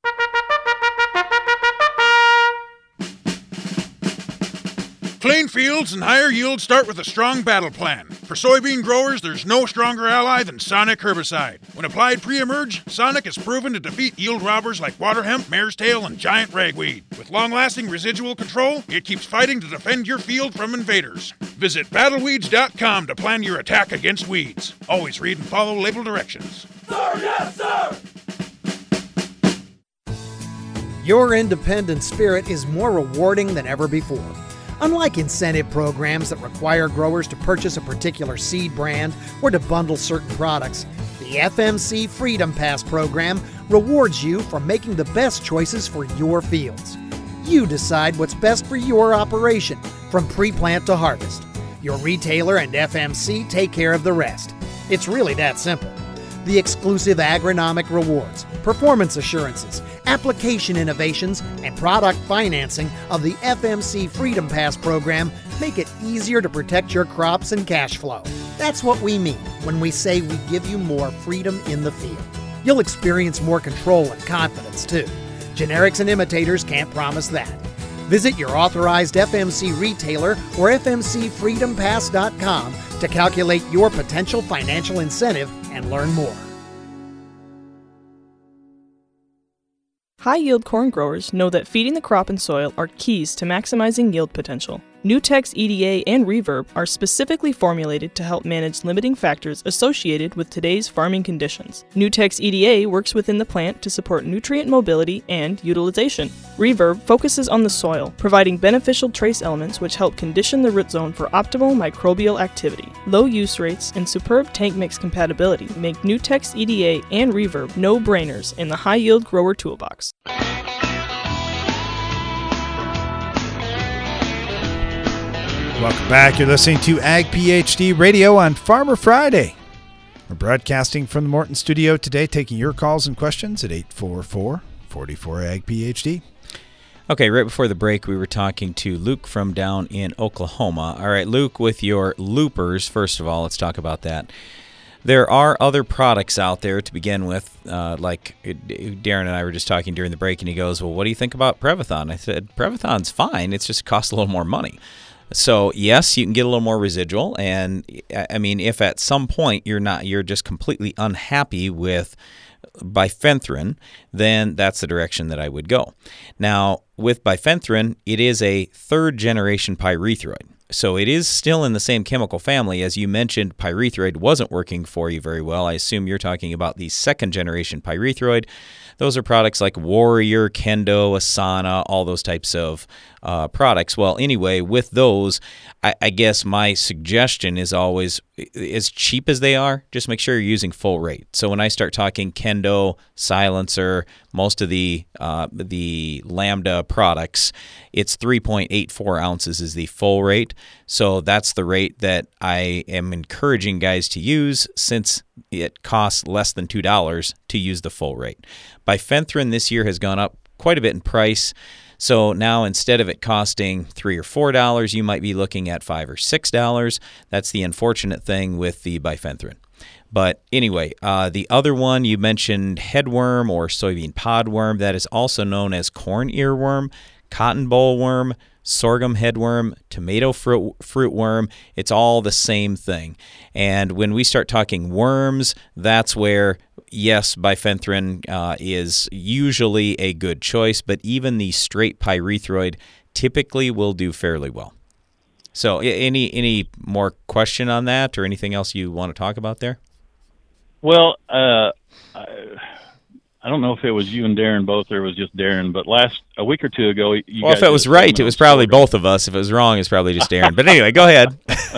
Clean fields and higher yields start with a strong battle plan. For soybean growers, there's no stronger ally than Sonic herbicide. When applied pre-emerge, Sonic is proven to defeat yield robbers like water hemp, mare's tail, and giant ragweed. With long-lasting residual control, it keeps fighting to defend your field from invaders. Visit battle weeds dot com to plan your attack against weeds. Always read and follow label directions. Sir, yes, sir! Your independent spirit is more rewarding than ever before. Unlike incentive programs that require growers to purchase a particular seed brand or to bundle certain products, the F M C Freedom Pass program rewards you for making the best choices for your fields. You decide what's best for your operation, from pre-plant to harvest. Your retailer and F M C take care of the rest. It's really that simple. The exclusive agronomic rewards, performance assurances, application innovations, and product financing of the F M C Freedom Pass program make it easier to protect your crops and cash flow. That's what we mean when we say we give you more freedom in the field. You'll experience more control and confidence, too. Generics and imitators can't promise that. Visit your authorized F M C retailer or f m c freedom pass dot com to calculate your potential financial incentive and learn more. High-yield corn growers know that feeding the crop and soil are keys to maximizing yield potential. Nutex E D A and Reverb are specifically formulated to help manage limiting factors associated with today's farming conditions. Nutex E D A works within the plant to support nutrient mobility and utilization. Reverb focuses on the soil, providing beneficial trace elements which help condition the root zone for optimal microbial activity. Low use rates and superb tank mix compatibility make Nutex E D A and Reverb no-brainers in the high-yield grower toolbox. Welcome back. You're listening to Ag PhD Radio on Farmer Friday. We're broadcasting from the Morton studio today, taking your calls and questions at eight four four, four four, A G P H D. Okay, right before the break, we were talking to Luke from down in Oklahoma. All right, Luke, with your loopers, first of all, let's talk about that. There are other products out there to begin with, uh, like Darren and I were just talking during the break, and he goes, well, what do you think about Prevathon? I said, Prevathon's fine. It's just it costs a little more money. So yes, you can get a little more residual, and I mean, if at some point you're not, you're just completely unhappy with bifenthrin, then that's the direction that I would go. Now, with bifenthrin, it is a third generation pyrethroid. So it is still in the same chemical family. As you mentioned, pyrethroid wasn't working for you very well. I assume you're talking about the second generation pyrethroid. Those are products like Warrior, Kendo, Asana, all those types of uh, products. Well, anyway, with those, I, I guess my suggestion is always, as cheap as they are, just make sure you're using full rate. So when I start talking Kendo, Silencer, most of the uh, the Lambda products, it's three point eight four ounces is the full rate. So that's the rate that I am encouraging guys to use, since it costs less than two dollars to use the full rate. Bifenthrin this year has gone up quite a bit in price. So now instead of it costing three or four dollars, you might be looking at five or six dollars. That's the unfortunate thing with the bifenthrin. But anyway, uh, the other one you mentioned, headworm or soybean podworm, that is also known as corn earworm, cotton bollworm, sorghum headworm, tomato fruit, fruit worm. It's all the same thing. And when we start talking worms, that's where, yes, bifenthrin uh, is usually a good choice, but even the straight pyrethroid typically will do fairly well. So any any more question on that, or anything else you want to talk about there? Well, uh, I, I don't know if it was you and Darren both, or it was just Darren, but last a week or two ago, you well, guys if it was right, it was probably sorghum. Both of us. If it was wrong, it's probably just Darren. But anyway, go ahead.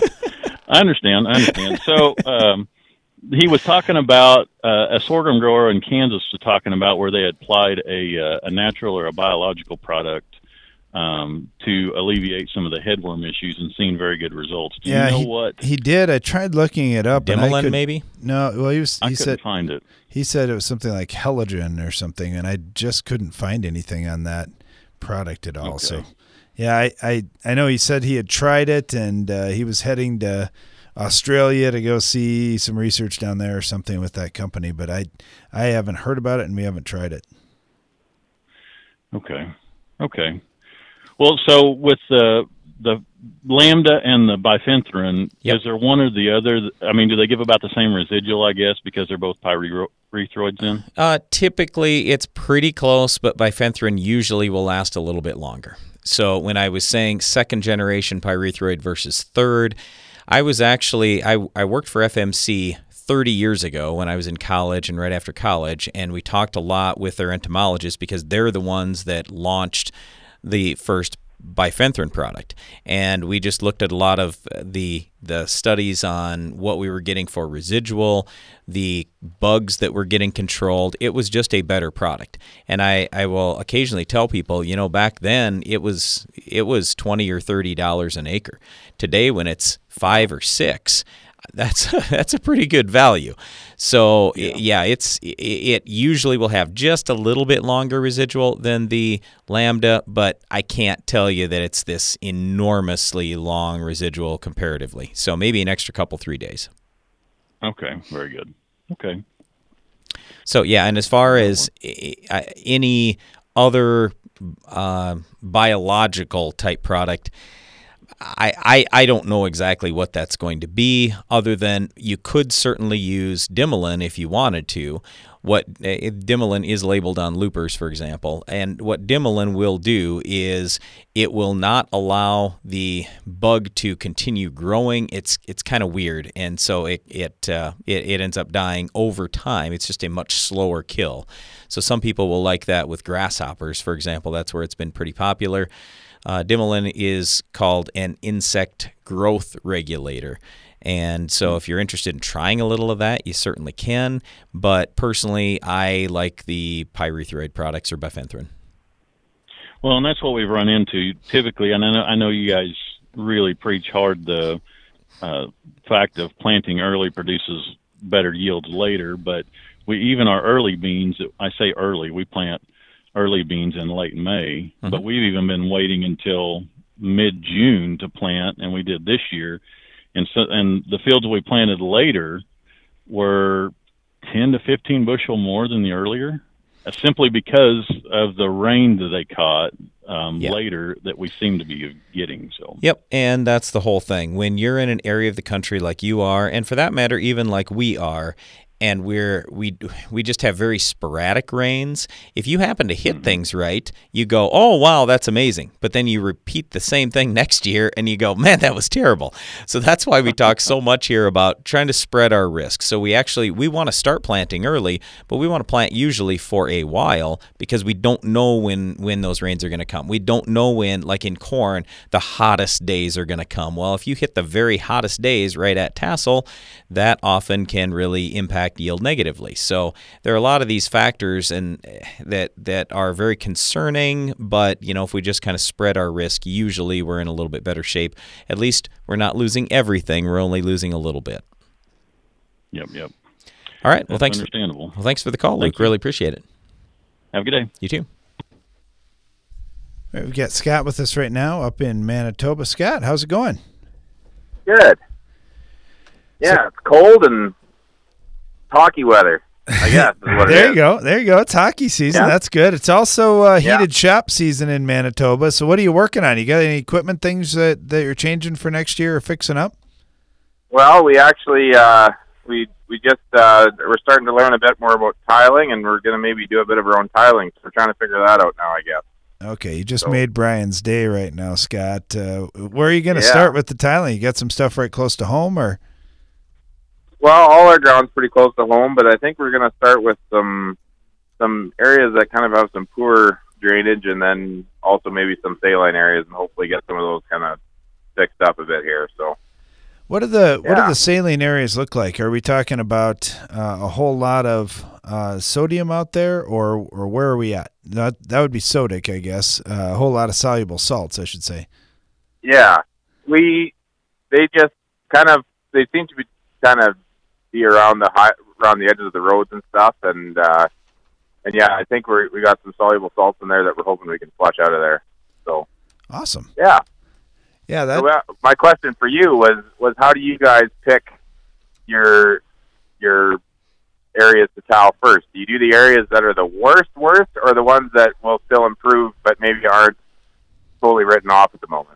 I understand. I understand. So um, he was talking about uh, a sorghum grower in Kansas was talking about where they had applied a uh, a natural or a biological product um, to alleviate some of the headworm issues and seeing very good results. Do yeah, you know he, what? He did. I tried looking it up. Dimilin, and I could, maybe? No, well, he was. He I couldn't said, find it. He said it was something like Heligen or something, and I just couldn't find anything on that product at all. Okay. So, yeah, I, I, I know he said he had tried it, and uh, he was heading to Australia to go see some research down there or something with that company, but I, I haven't heard about it, and we haven't tried it. Okay. Okay. Well, so with the the Lambda and the bifenthrin, yep. Is there one or the other? I mean, do they give about the same residual, I guess, because they're both pyrethroids then? Uh, typically, it's pretty close, but bifenthrin usually will last a little bit longer. So when I was saying second generation pyrethroid versus third, I was actually, I, I worked for F M C thirty years ago when I was in college and right after college, and we talked a lot with their entomologists because they're the ones that launched the first bifenthrin product, and we just looked at a lot of the the studies on what we were getting for residual, the bugs that were getting controlled. It was just a better product. And I, I will occasionally tell people, you know, back then it was it was twenty or thirty dollars an acre. Today, when it's five or six, that's that's a pretty good value. So yeah, yeah it's it, it usually will have just a little bit longer residual than the Lambda, but I can't tell you that it's this enormously long residual comparatively. So maybe an extra couple, three days. Okay, very good. Okay. So yeah, and as far as any other uh, biological type product, I, I, I don't know exactly what that's going to be, other than you could certainly use Dimilin if you wanted to, what uh, Dimilin is labeled on loopers, for example, and what Dimilin will do is it will not allow the bug to continue growing. It's it's kind of weird, and so it it, uh, it it ends up dying over time. It's just a much slower kill. So some people will like that with grasshoppers, for example. That's where it's been pretty popular. Uh, Dimilin is called an insect growth regulator. And so if you're interested in trying a little of that, you certainly can. But personally, I like the pyrethroid products or bifenthrin. Well, and that's what we've run into typically. And I know, I know you guys really preach hard the uh, fact of planting early produces better yields later. But we even our early beans, I say early, we plant early beans in late May. Mm-hmm. But we've even been waiting until mid-June to plant, and we did this year. And so, and the fields we planted later were ten to fifteen bushel more than the earlier, uh, simply because of the rain that they caught um, yeah. later that we seem to be getting. So. Yep, and that's the whole thing. When you're in an area of the country like you are, and for that matter, even like we are, and we're we we just have very sporadic rains. If you happen to hit mm-hmm. things right, you go, oh, wow, that's amazing. But then you repeat the same thing next year, and you go, man, that was terrible. So that's why we talk so much here about trying to spread our risk. So we actually, we want to start planting early, but we want to plant usually for a while because we don't know when, when those rains are going to come. We don't know when, like in corn, the hottest days are going to come. Well, if you hit the very hottest days right at tassel, that often can really impact yield negatively. So there are a lot of these factors and that that are very concerning, but you know, if we just kind of spread our risk, usually we're in a little bit better shape. At least we're not losing everything, we're only losing a little bit. Yep, yep. All right. Well, That's thanks understandable. For, well, thanks for the call, Luke. Really appreciate it. Have a good day. You too. All right, we've got Scott with us right now up in Manitoba. Scott, how's it going? Good. Yeah, so, it's cold and hockey weather, I guess. Is what there it you is. go. There you go. It's hockey season. Yeah. That's good. It's also uh, heated Yeah. shop season in Manitoba. So what are you working on? You got any equipment things that, that you're changing for next year or fixing up? Well, we actually uh, we we just uh, we're starting to learn a bit more about tiling, and we're going to maybe do a bit of our own tiling. So we're trying to figure that out now, I guess. Okay, you just So- made Brian's day right now, Scott. Uh, where are you going to Yeah. start with the tiling? You got some stuff right close to home, or? Well, all our ground's pretty close to home, but I think we're going to start with some some areas that kind of have some poor drainage, and then also maybe some saline areas, and hopefully get some of those kind of fixed up a bit here. So. What do the what do Yeah. the saline areas look like? Are we talking about uh, a whole lot of uh, sodium out there, or or where are we at? That that would be sodic, I guess. Uh, a whole lot of soluble salts, I should say. Yeah, we they just kind of they seem to be kind of be around the high, around the edges of the roads and stuff, and uh, and yeah, I think we we got some soluble salts in there that we're hoping we can flush out of there. So awesome. Yeah, yeah. That so, uh, my question for you was was how do you guys pick your your areas to tile first? Do you do the areas that are the worst worst, or the ones that will still improve but maybe aren't fully written off at the moment?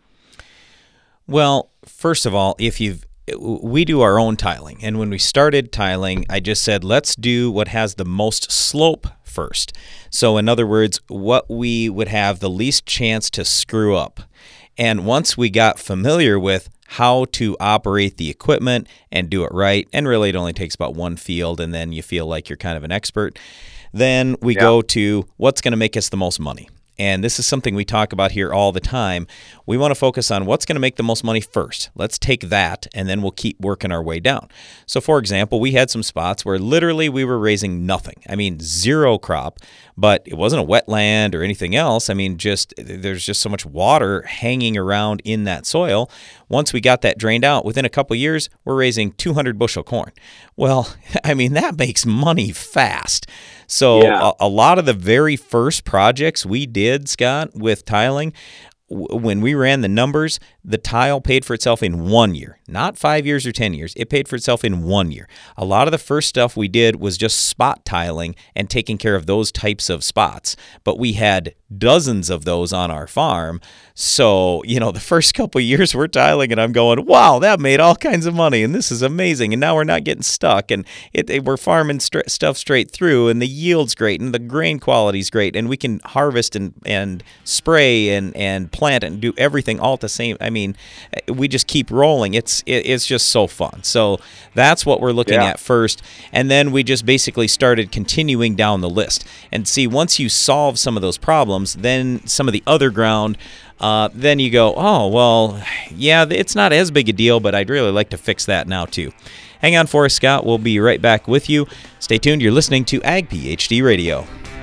Well, first of all, if you've we do our own tiling, and when we started tiling, I just said let's do what has the most slope first. So in other words, what we would have the least chance to screw up. And once we got familiar with how to operate the equipment and do it right, and really it only takes about one field, and then you feel like you're kind of an expert, then we Yeah. go to what's going to make us the most money. And this is something we talk about here all the time. We want to focus on what's going to make the most money first. Let's take that, and then we'll keep working our way down. So, for example, we had some spots where literally we were raising nothing. I mean, zero crop, but it wasn't a wetland or anything else. I mean, just there's just so much water hanging around in that soil. Once we got that drained out, within a couple years, we're raising two hundred bushel corn. Well, I mean, that makes money fast. So Yeah. a, a lot of the very first projects we did, Scott, with tiling, w- when we ran the numbers, the tile paid for itself in one year, not five years or ten years. It paid for itself in one year. A lot of the first stuff we did was just spot tiling and taking care of those types of spots. But we had dozens of those on our farm. So, you know, the first couple of years we're tiling and I'm going, wow, that made all kinds of money and this is amazing. And now we're not getting stuck and it, it, we're farming st- stuff straight through and the yield's great and the grain quality's great and we can harvest and, and spray and, and plant and do everything all at the same. I mean, we just keep rolling. It's it, it's just so fun. So that's what we're looking Yeah. at first. And then we just basically started continuing down the list. And see, once you solve some of those problems, then some of the other ground, uh, then you go, oh, well, yeah, it's not as big a deal, but I'd really like to fix that now too. Hang on for us, Scott. We'll be right back with you. Stay tuned. You're listening to Ag PhD Radio.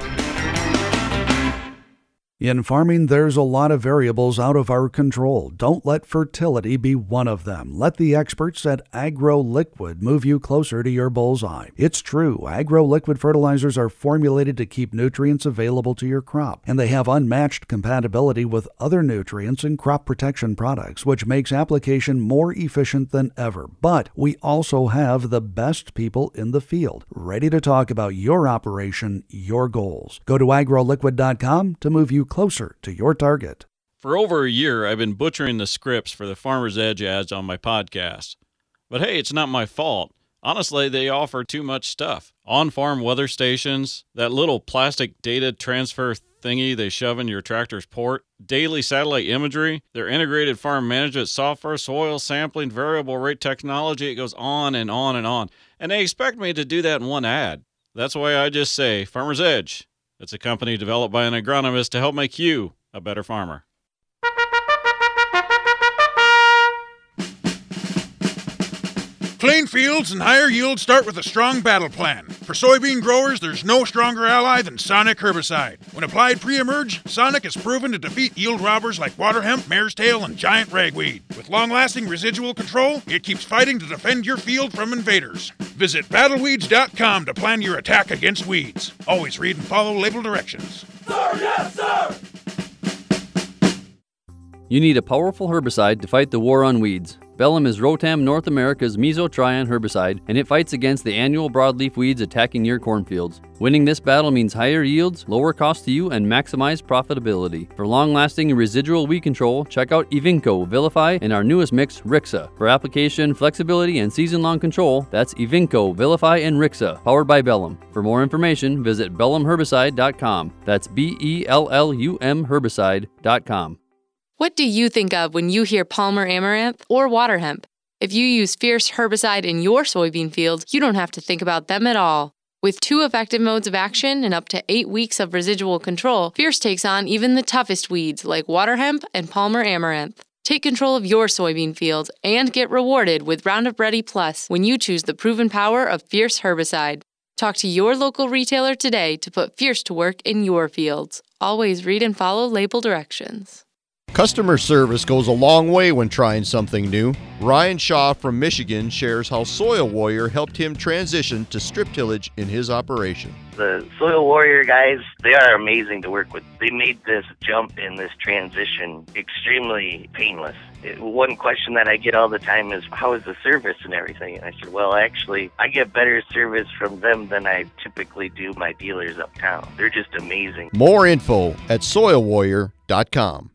In farming, there's a lot of variables out of our control. Don't let fertility be one of them. Let the experts at AgroLiquid move you closer to your bullseye. It's true, AgroLiquid fertilizers are formulated to keep nutrients available to your crop, and they have unmatched compatibility with other nutrients and crop protection products, which makes application more efficient than ever. But we also have the best people in the field, ready to talk about your operation, your goals. Go to agro liquid dot com to move you closer to your target. For over a year, I've been butchering the scripts for the Farmer's Edge ads on my podcast. But hey, it's not my fault. Honestly, they offer too much stuff. On-farm weather stations, that little plastic data transfer thingy they shove in your tractor's port, daily satellite imagery, their integrated farm management software, soil sampling, variable rate technology, it goes on and on and on. And they expect me to do that in one ad. That's why I just say Farmer's Edge. It's a company developed by an agronomist to help make you a better farmer. Clean fields and higher yields start with a strong battle plan. For soybean growers, there's no stronger ally than Sonic herbicide. When applied pre-emerge, Sonic is proven to defeat yield robbers like water hemp, mare's tail, and giant ragweed. With long-lasting residual control, it keeps fighting to defend your field from invaders. Visit battle weeds dot com to plan your attack against weeds. Always read and follow label directions. Sir, yes, sir! You need a powerful herbicide to fight the war on weeds. Bellum is Rotam North America's mesotrione herbicide, and it fights against the annual broadleaf weeds attacking your cornfields. Winning this battle means higher yields, lower cost to you, and maximized profitability. For long-lasting and residual weed control, check out Evinco, Vilify, and our newest mix, Rixa. For application, flexibility, and season-long control, that's Evinco, Vilify, and Rixa, powered by Bellum. For more information, visit bellum herbicide dot com. That's B E L L U M herbicide dot com. What do you think of when you hear Palmer Amaranth or water hemp? If you use Fierce herbicide in your soybean field, you don't have to think about them at all. With two effective modes of action and up to eight weeks of residual control, Fierce takes on even the toughest weeds like water hemp and Palmer Amaranth. Take control of your soybean field and get rewarded with Roundup Ready Plus when you choose the proven power of Fierce herbicide. Talk to your local retailer today to put Fierce to work in your fields. Always read and follow label directions. Customer service goes a long way when trying something new. Ryan Shaw from Michigan shares how Soil Warrior helped him transition to strip tillage in his operation. The Soil Warrior guys, they are amazing to work with. They made this jump and this transition extremely painless. It, one question that I get all the time is, how is the service and everything? And I said, well, actually, I get better service from them than I typically do my dealers uptown. They're just amazing. More info at soil warrior dot com.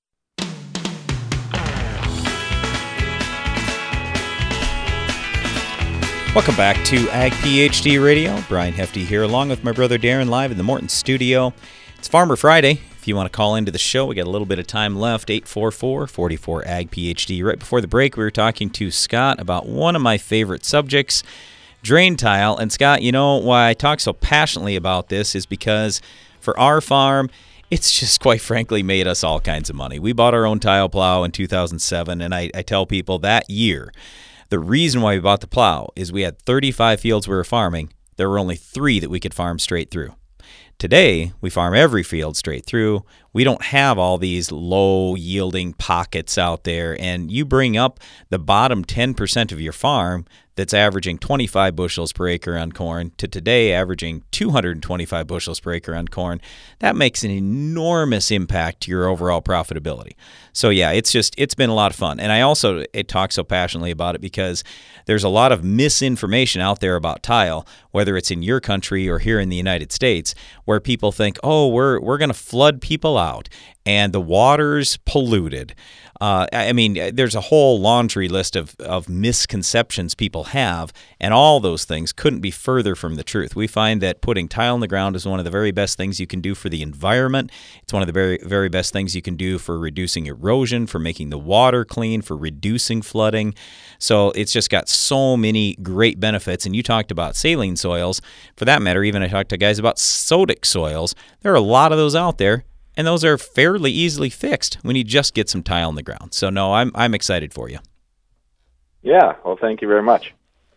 Welcome back to Ag PhD Radio. Brian Hefty here, along with my brother Darren, live in the Morton studio. It's Farmer Friday. If you want to call into the show, we got a little bit of time left. eight four four, four four, A G P H D. Right before the break, we were talking to Scott about one of my favorite subjects, drain tile. And Scott, you know why I talk so passionately about this is because for our farm, it's just quite frankly made us all kinds of money. We bought our own tile plow in two thousand seven, and I, I tell people that year, the reason why we bought the plow is we had thirty-five fields we were farming. There were only three that we could farm straight through. Today, we farm every field straight through. We don't have all these low-yielding pockets out there, and you bring up the bottom ten percent of your farm, that's averaging twenty-five bushels per acre on corn to today averaging two hundred twenty-five bushels per acre on corn, that makes an enormous impact to your overall profitability. So yeah, it's just, it's been a lot of fun. And I also it talk so passionately about it because there's a lot of misinformation out there about tile, whether it's in your country or here in the United States, where people think, oh, we're we're going to flood people out and the water's polluted. Uh, I mean, there's a whole laundry list of, of misconceptions people have, and all those things couldn't be further from the truth. We find that putting tile in the ground is one of the very best things you can do for the environment. It's one of the very, very best things you can do for reducing erosion, for making the water clean, for reducing flooding. So it's just got so many great benefits. And you talked about saline soils. For that matter, even I talked to guys about sodic soils. There are a lot of those out there. And those are fairly easily fixed when you just get some tile in the ground. So, no, I'm I'm excited for you. Yeah, well, thank you very much.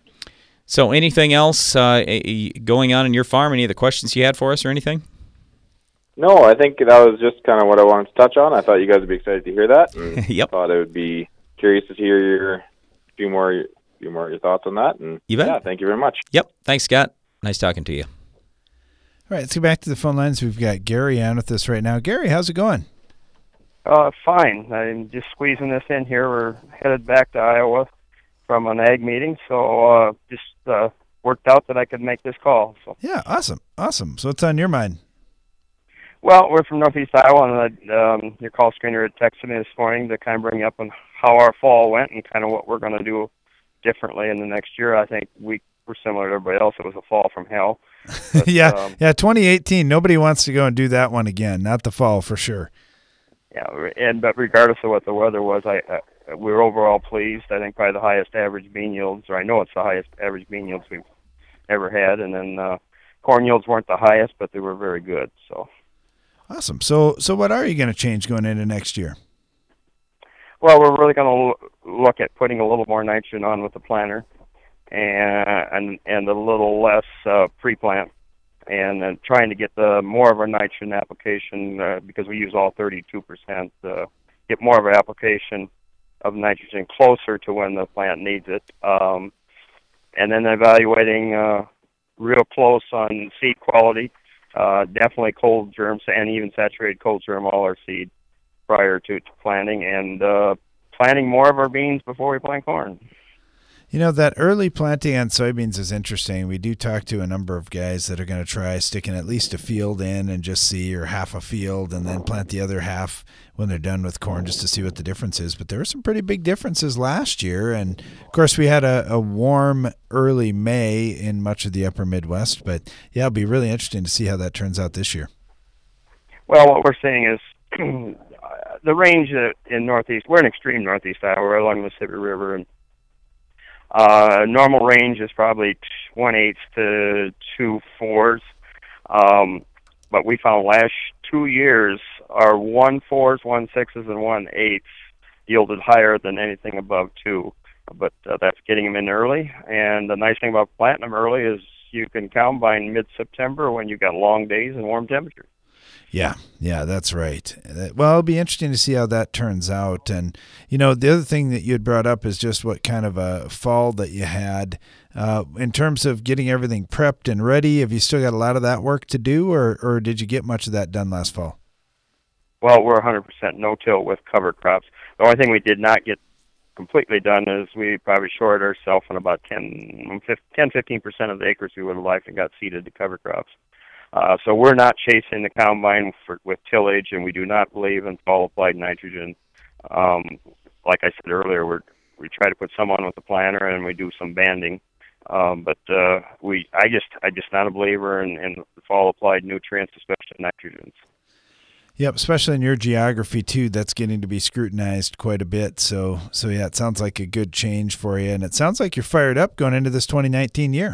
So, anything else uh, going on in your farm? Any of the questions you had for us or anything? No, I think that was just kind of what I wanted to touch on. I thought you guys would be excited to hear that. And yep. I thought I would be curious to hear your few more, few more of your thoughts on that. And you bet. Yeah, thank you very much. Yep. Thanks, Scott. Nice talking to you. All right, let's go back to the phone lines. We've got Gary on with us right now. Gary, how's it going? Uh, fine. I'm just squeezing this in here. We're headed back to Iowa from an ag meeting, so uh, just uh, worked out that I could make this call. So. Yeah, awesome, awesome. So what's on your mind? Well, we're from Northeast Iowa, and um, your call screener had texted me this morning to kind of bring up on how our fall went and kind of what we're going to do differently in the next year. I think we we're similar to everybody else. It was a fall from hell. But, yeah, um, yeah. twenty eighteen. Nobody wants to go and do that one again. Not the fall for sure. Yeah, and but regardless of what the weather was, I uh, we were overall pleased. I think probably the highest average bean yields, or I know it's the highest average bean yields we've ever had. And then uh, corn yields weren't the highest, but they were very good. So awesome. So so what are you going to change going into next year? Well, we're really going to look at putting a little more nitrogen on with the planter. And, and and a little less uh, pre-plant, and then trying to get the more of our nitrogen application uh, because we use all thirty-two percent. Uh, get more of an application of nitrogen closer to when the plant needs it, um, and then evaluating uh, real close on seed quality. Uh, definitely cold germs and even saturated cold germ all our seed prior to, to planting, and uh, planting more of our beans before we plant corn. You know, that early planting on soybeans is interesting. We do talk to a number of guys that are going to try sticking at least a field in and just see, or half a field, and then plant the other half when they're done with corn just to see what the difference is. But there were some pretty big differences last year. And, of course, we had a, a warm early May in much of the upper Midwest. But, yeah, it'll be really interesting to see how that turns out this year. Well, what we're seeing is the range in Northeast, we're in extreme Northeast Iowa, we're along the Mississippi River, and Uh, normal range is probably one eighth to two fours, um, but we found last two years our one fours, one sixes, and one eighths yielded higher than anything above two. But uh, that's getting them in early, and the nice thing about planting them early is you can combine mid-September when you've got long days and warm temperatures. Yeah, yeah, that's right. Well, it'll be interesting to see how that turns out. And, you know, the other thing that you had brought up is just what kind of a fall that you had. Uh, in terms of getting everything prepped and ready, have you still got a lot of that work to do, or, or did you get much of that done last fall? Well, we're one hundred percent no-till with cover crops. The only thing we did not get completely done is we probably shorted ourselves on about ten, fifteen percent of the acres we would have liked and got seeded to cover crops. Uh, so we're not chasing the combine for, with tillage, and we do not believe in fall-applied nitrogen. Um, like I said earlier, we're, we try to put some on with the planter, and we do some banding. Um, but uh, we, I just, I just not a believer in, in fall-applied nutrients, especially nitrogens. Yep, especially in your geography too. That's getting to be scrutinized quite a bit. So, so yeah, it sounds like a good change for you, and it sounds like you're fired up going into this twenty nineteen year.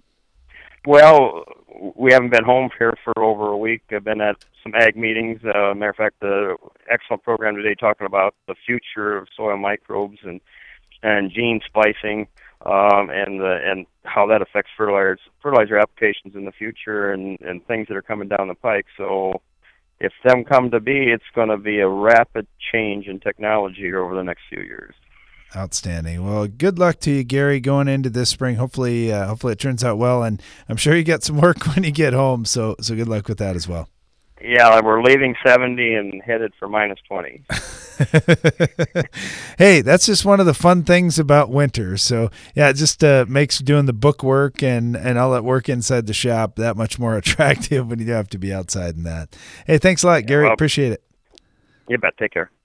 Well, we haven't been home here for over a week. I've been at some ag meetings. Uh, matter of fact, the excellent program today talking about the future of soil microbes and and gene splicing, um, and the, and how that affects fertilizer fertilizer applications in the future, and, and things that are coming down the pike. So, if them come to be, it's going to be a rapid change in technology over the next few years. Outstanding. Well, good luck to you, Gary, going into this spring. Hopefully, uh, hopefully it turns out well, and I'm sure you get some work when you get home. So, so good luck with that as well. Yeah, we're leaving seventy and headed for minus twenty. Hey, that's just one of the fun things about winter. So, yeah, it just uh, makes doing the book work and, and all that work inside the shop that much more attractive when you have to be outside in that. Hey, thanks a lot, Gary. well, Appreciate it. You bet. Take care.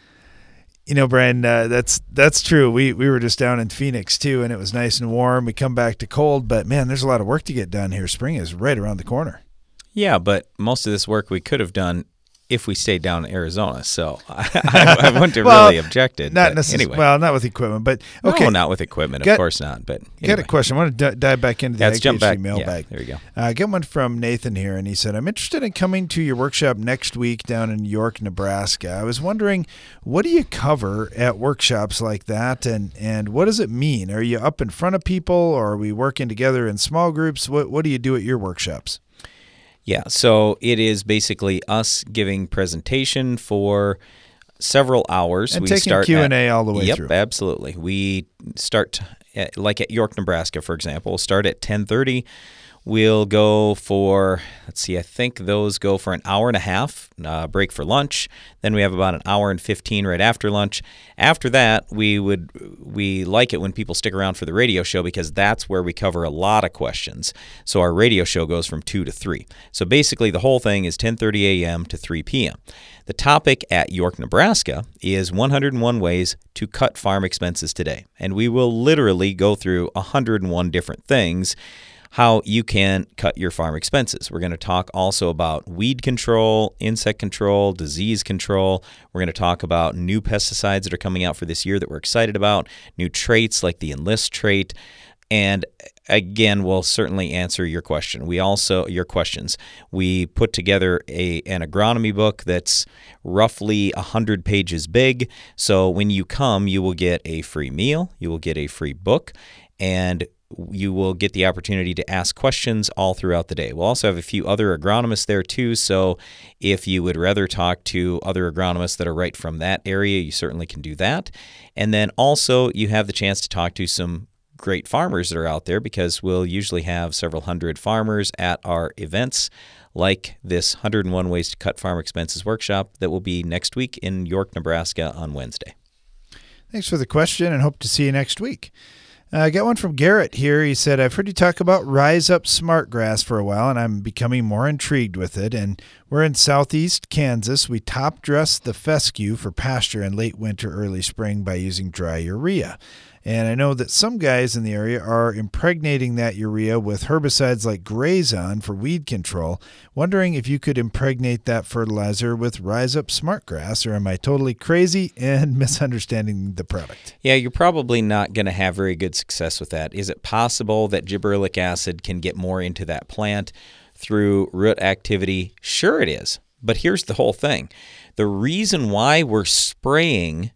You know, Brian, uh, that's that's true. We we were just down in Phoenix, too, and it was nice and warm. We come back to cold, but, man, there's a lot of work to get done here. Spring is right around the corner. Yeah, but most of this work we could have done if we stayed down in Arizona, so I, I, I wouldn't have well, really objected. Not but necessarily. anyway. Well, not with equipment, but okay. No, not with equipment, of got, course not. But got anyway. a question. I want to d- dive back into the yeah, let's jump back. mailbag. Yeah, there you go. I uh, got one from Nathan here, and he said, "I'm interested in coming to your workshop next week down in York, Nebraska. I was wondering, what do you cover at workshops like that, and and what does it mean? Are you up in front of people, or are we working together in small groups? What what do you do at your workshops?" Yeah, so it is basically us giving presentation for several hours. And we taking start Q and A at, all the way yep, through. Yep, absolutely. We start, at, like at York, Nebraska, for example, we'll start at ten thirty. We'll go for, let's see, I think those go for an hour and a half, uh, break for lunch. Then we have about an hour and fifteen right after lunch. After that, we would we like it when people stick around for the radio show because that's where we cover a lot of questions. So our radio show goes from two to three. So basically the whole thing is ten thirty a.m. to three p.m. The topic at York, Nebraska is one hundred one ways to cut farm expenses today. And we will literally go through one hundred one different things how you can cut your farm expenses. We're going to talk also about weed control, insect control, disease control. We're going to talk about new pesticides that are coming out for this year that we're excited about, new traits like the Enlist trait, and again, we'll certainly answer your question. We also your questions. We put together a an agronomy book that's roughly one hundred pages big. So when you come, you will get a free meal, you will get a free book, and you will get the opportunity to ask questions all throughout the day. We'll also have a few other agronomists there too, so if you would rather talk to other agronomists that are right from that area, you certainly can do that. And then also you have the chance to talk to some great farmers that are out there because we'll usually have several hundred farmers at our events like this one hundred one Ways to Cut Farm Expenses workshop that will be next week in York, Nebraska on Wednesday. Thanks for the question and hope to see you next week. Uh, I got one from Garrett here. He said, I've heard you talk about Rise Up Smart Grass for a while, and I'm becoming more intrigued with it. And we're in southeast Kansas. We top dress the fescue for pasture in late winter, early spring by using dry urea. And I know that some guys in the area are impregnating that urea with herbicides like Grazon for weed control. Wondering if you could impregnate that fertilizer with Rise Up Smart Grass, or am I totally crazy and misunderstanding the product? Yeah, you're probably not going to have very good success with that. Is it possible that gibberellic acid can get more into that plant through root activity? Sure it is. But here's the whole thing. The reason why we're spraying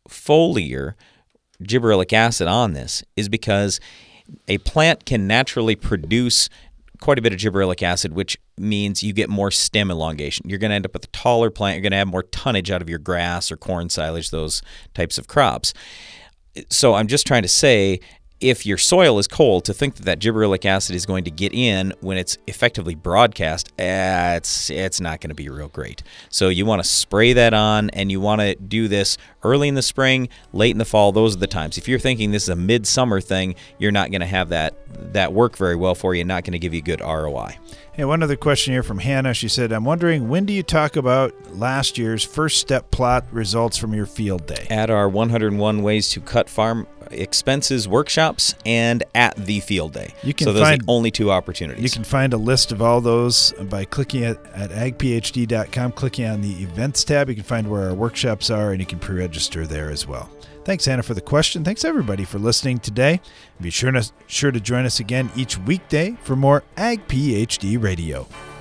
foliar gibberellic acid on this is because a plant can naturally produce quite a bit of gibberellic acid, which means you get more stem elongation. You're going to end up with a taller plant. You're going to have more tonnage out of your grass or corn silage, those types of crops. So I'm just trying to say, if your soil is cold, to think that that gibberellic acid is going to get in when it's effectively broadcast, eh, it's it's not going to be real great. So you want to spray that on, and you want to do this early in the spring, late in the fall. Those are the times. If you're thinking this is a midsummer thing, you're not going to have that that work very well for you, not going to give you good R O I. Hey, one other question here from Hannah. She said, I'm wondering, when do you talk about last year's first step plot results from your field day? At our one hundred one Ways to Cut Farm Expenses workshops and at the field day. You can so those find, are the only two opportunities. You can find a list of all those by clicking at, at ag p h d dot com, clicking on the events tab. You can find where our workshops are, and you can pre-register there as well. Thanks, Hannah, for the question. Thanks, everybody, for listening today. Be sure to, sure to join us again each weekday for more Ag P H D Radio.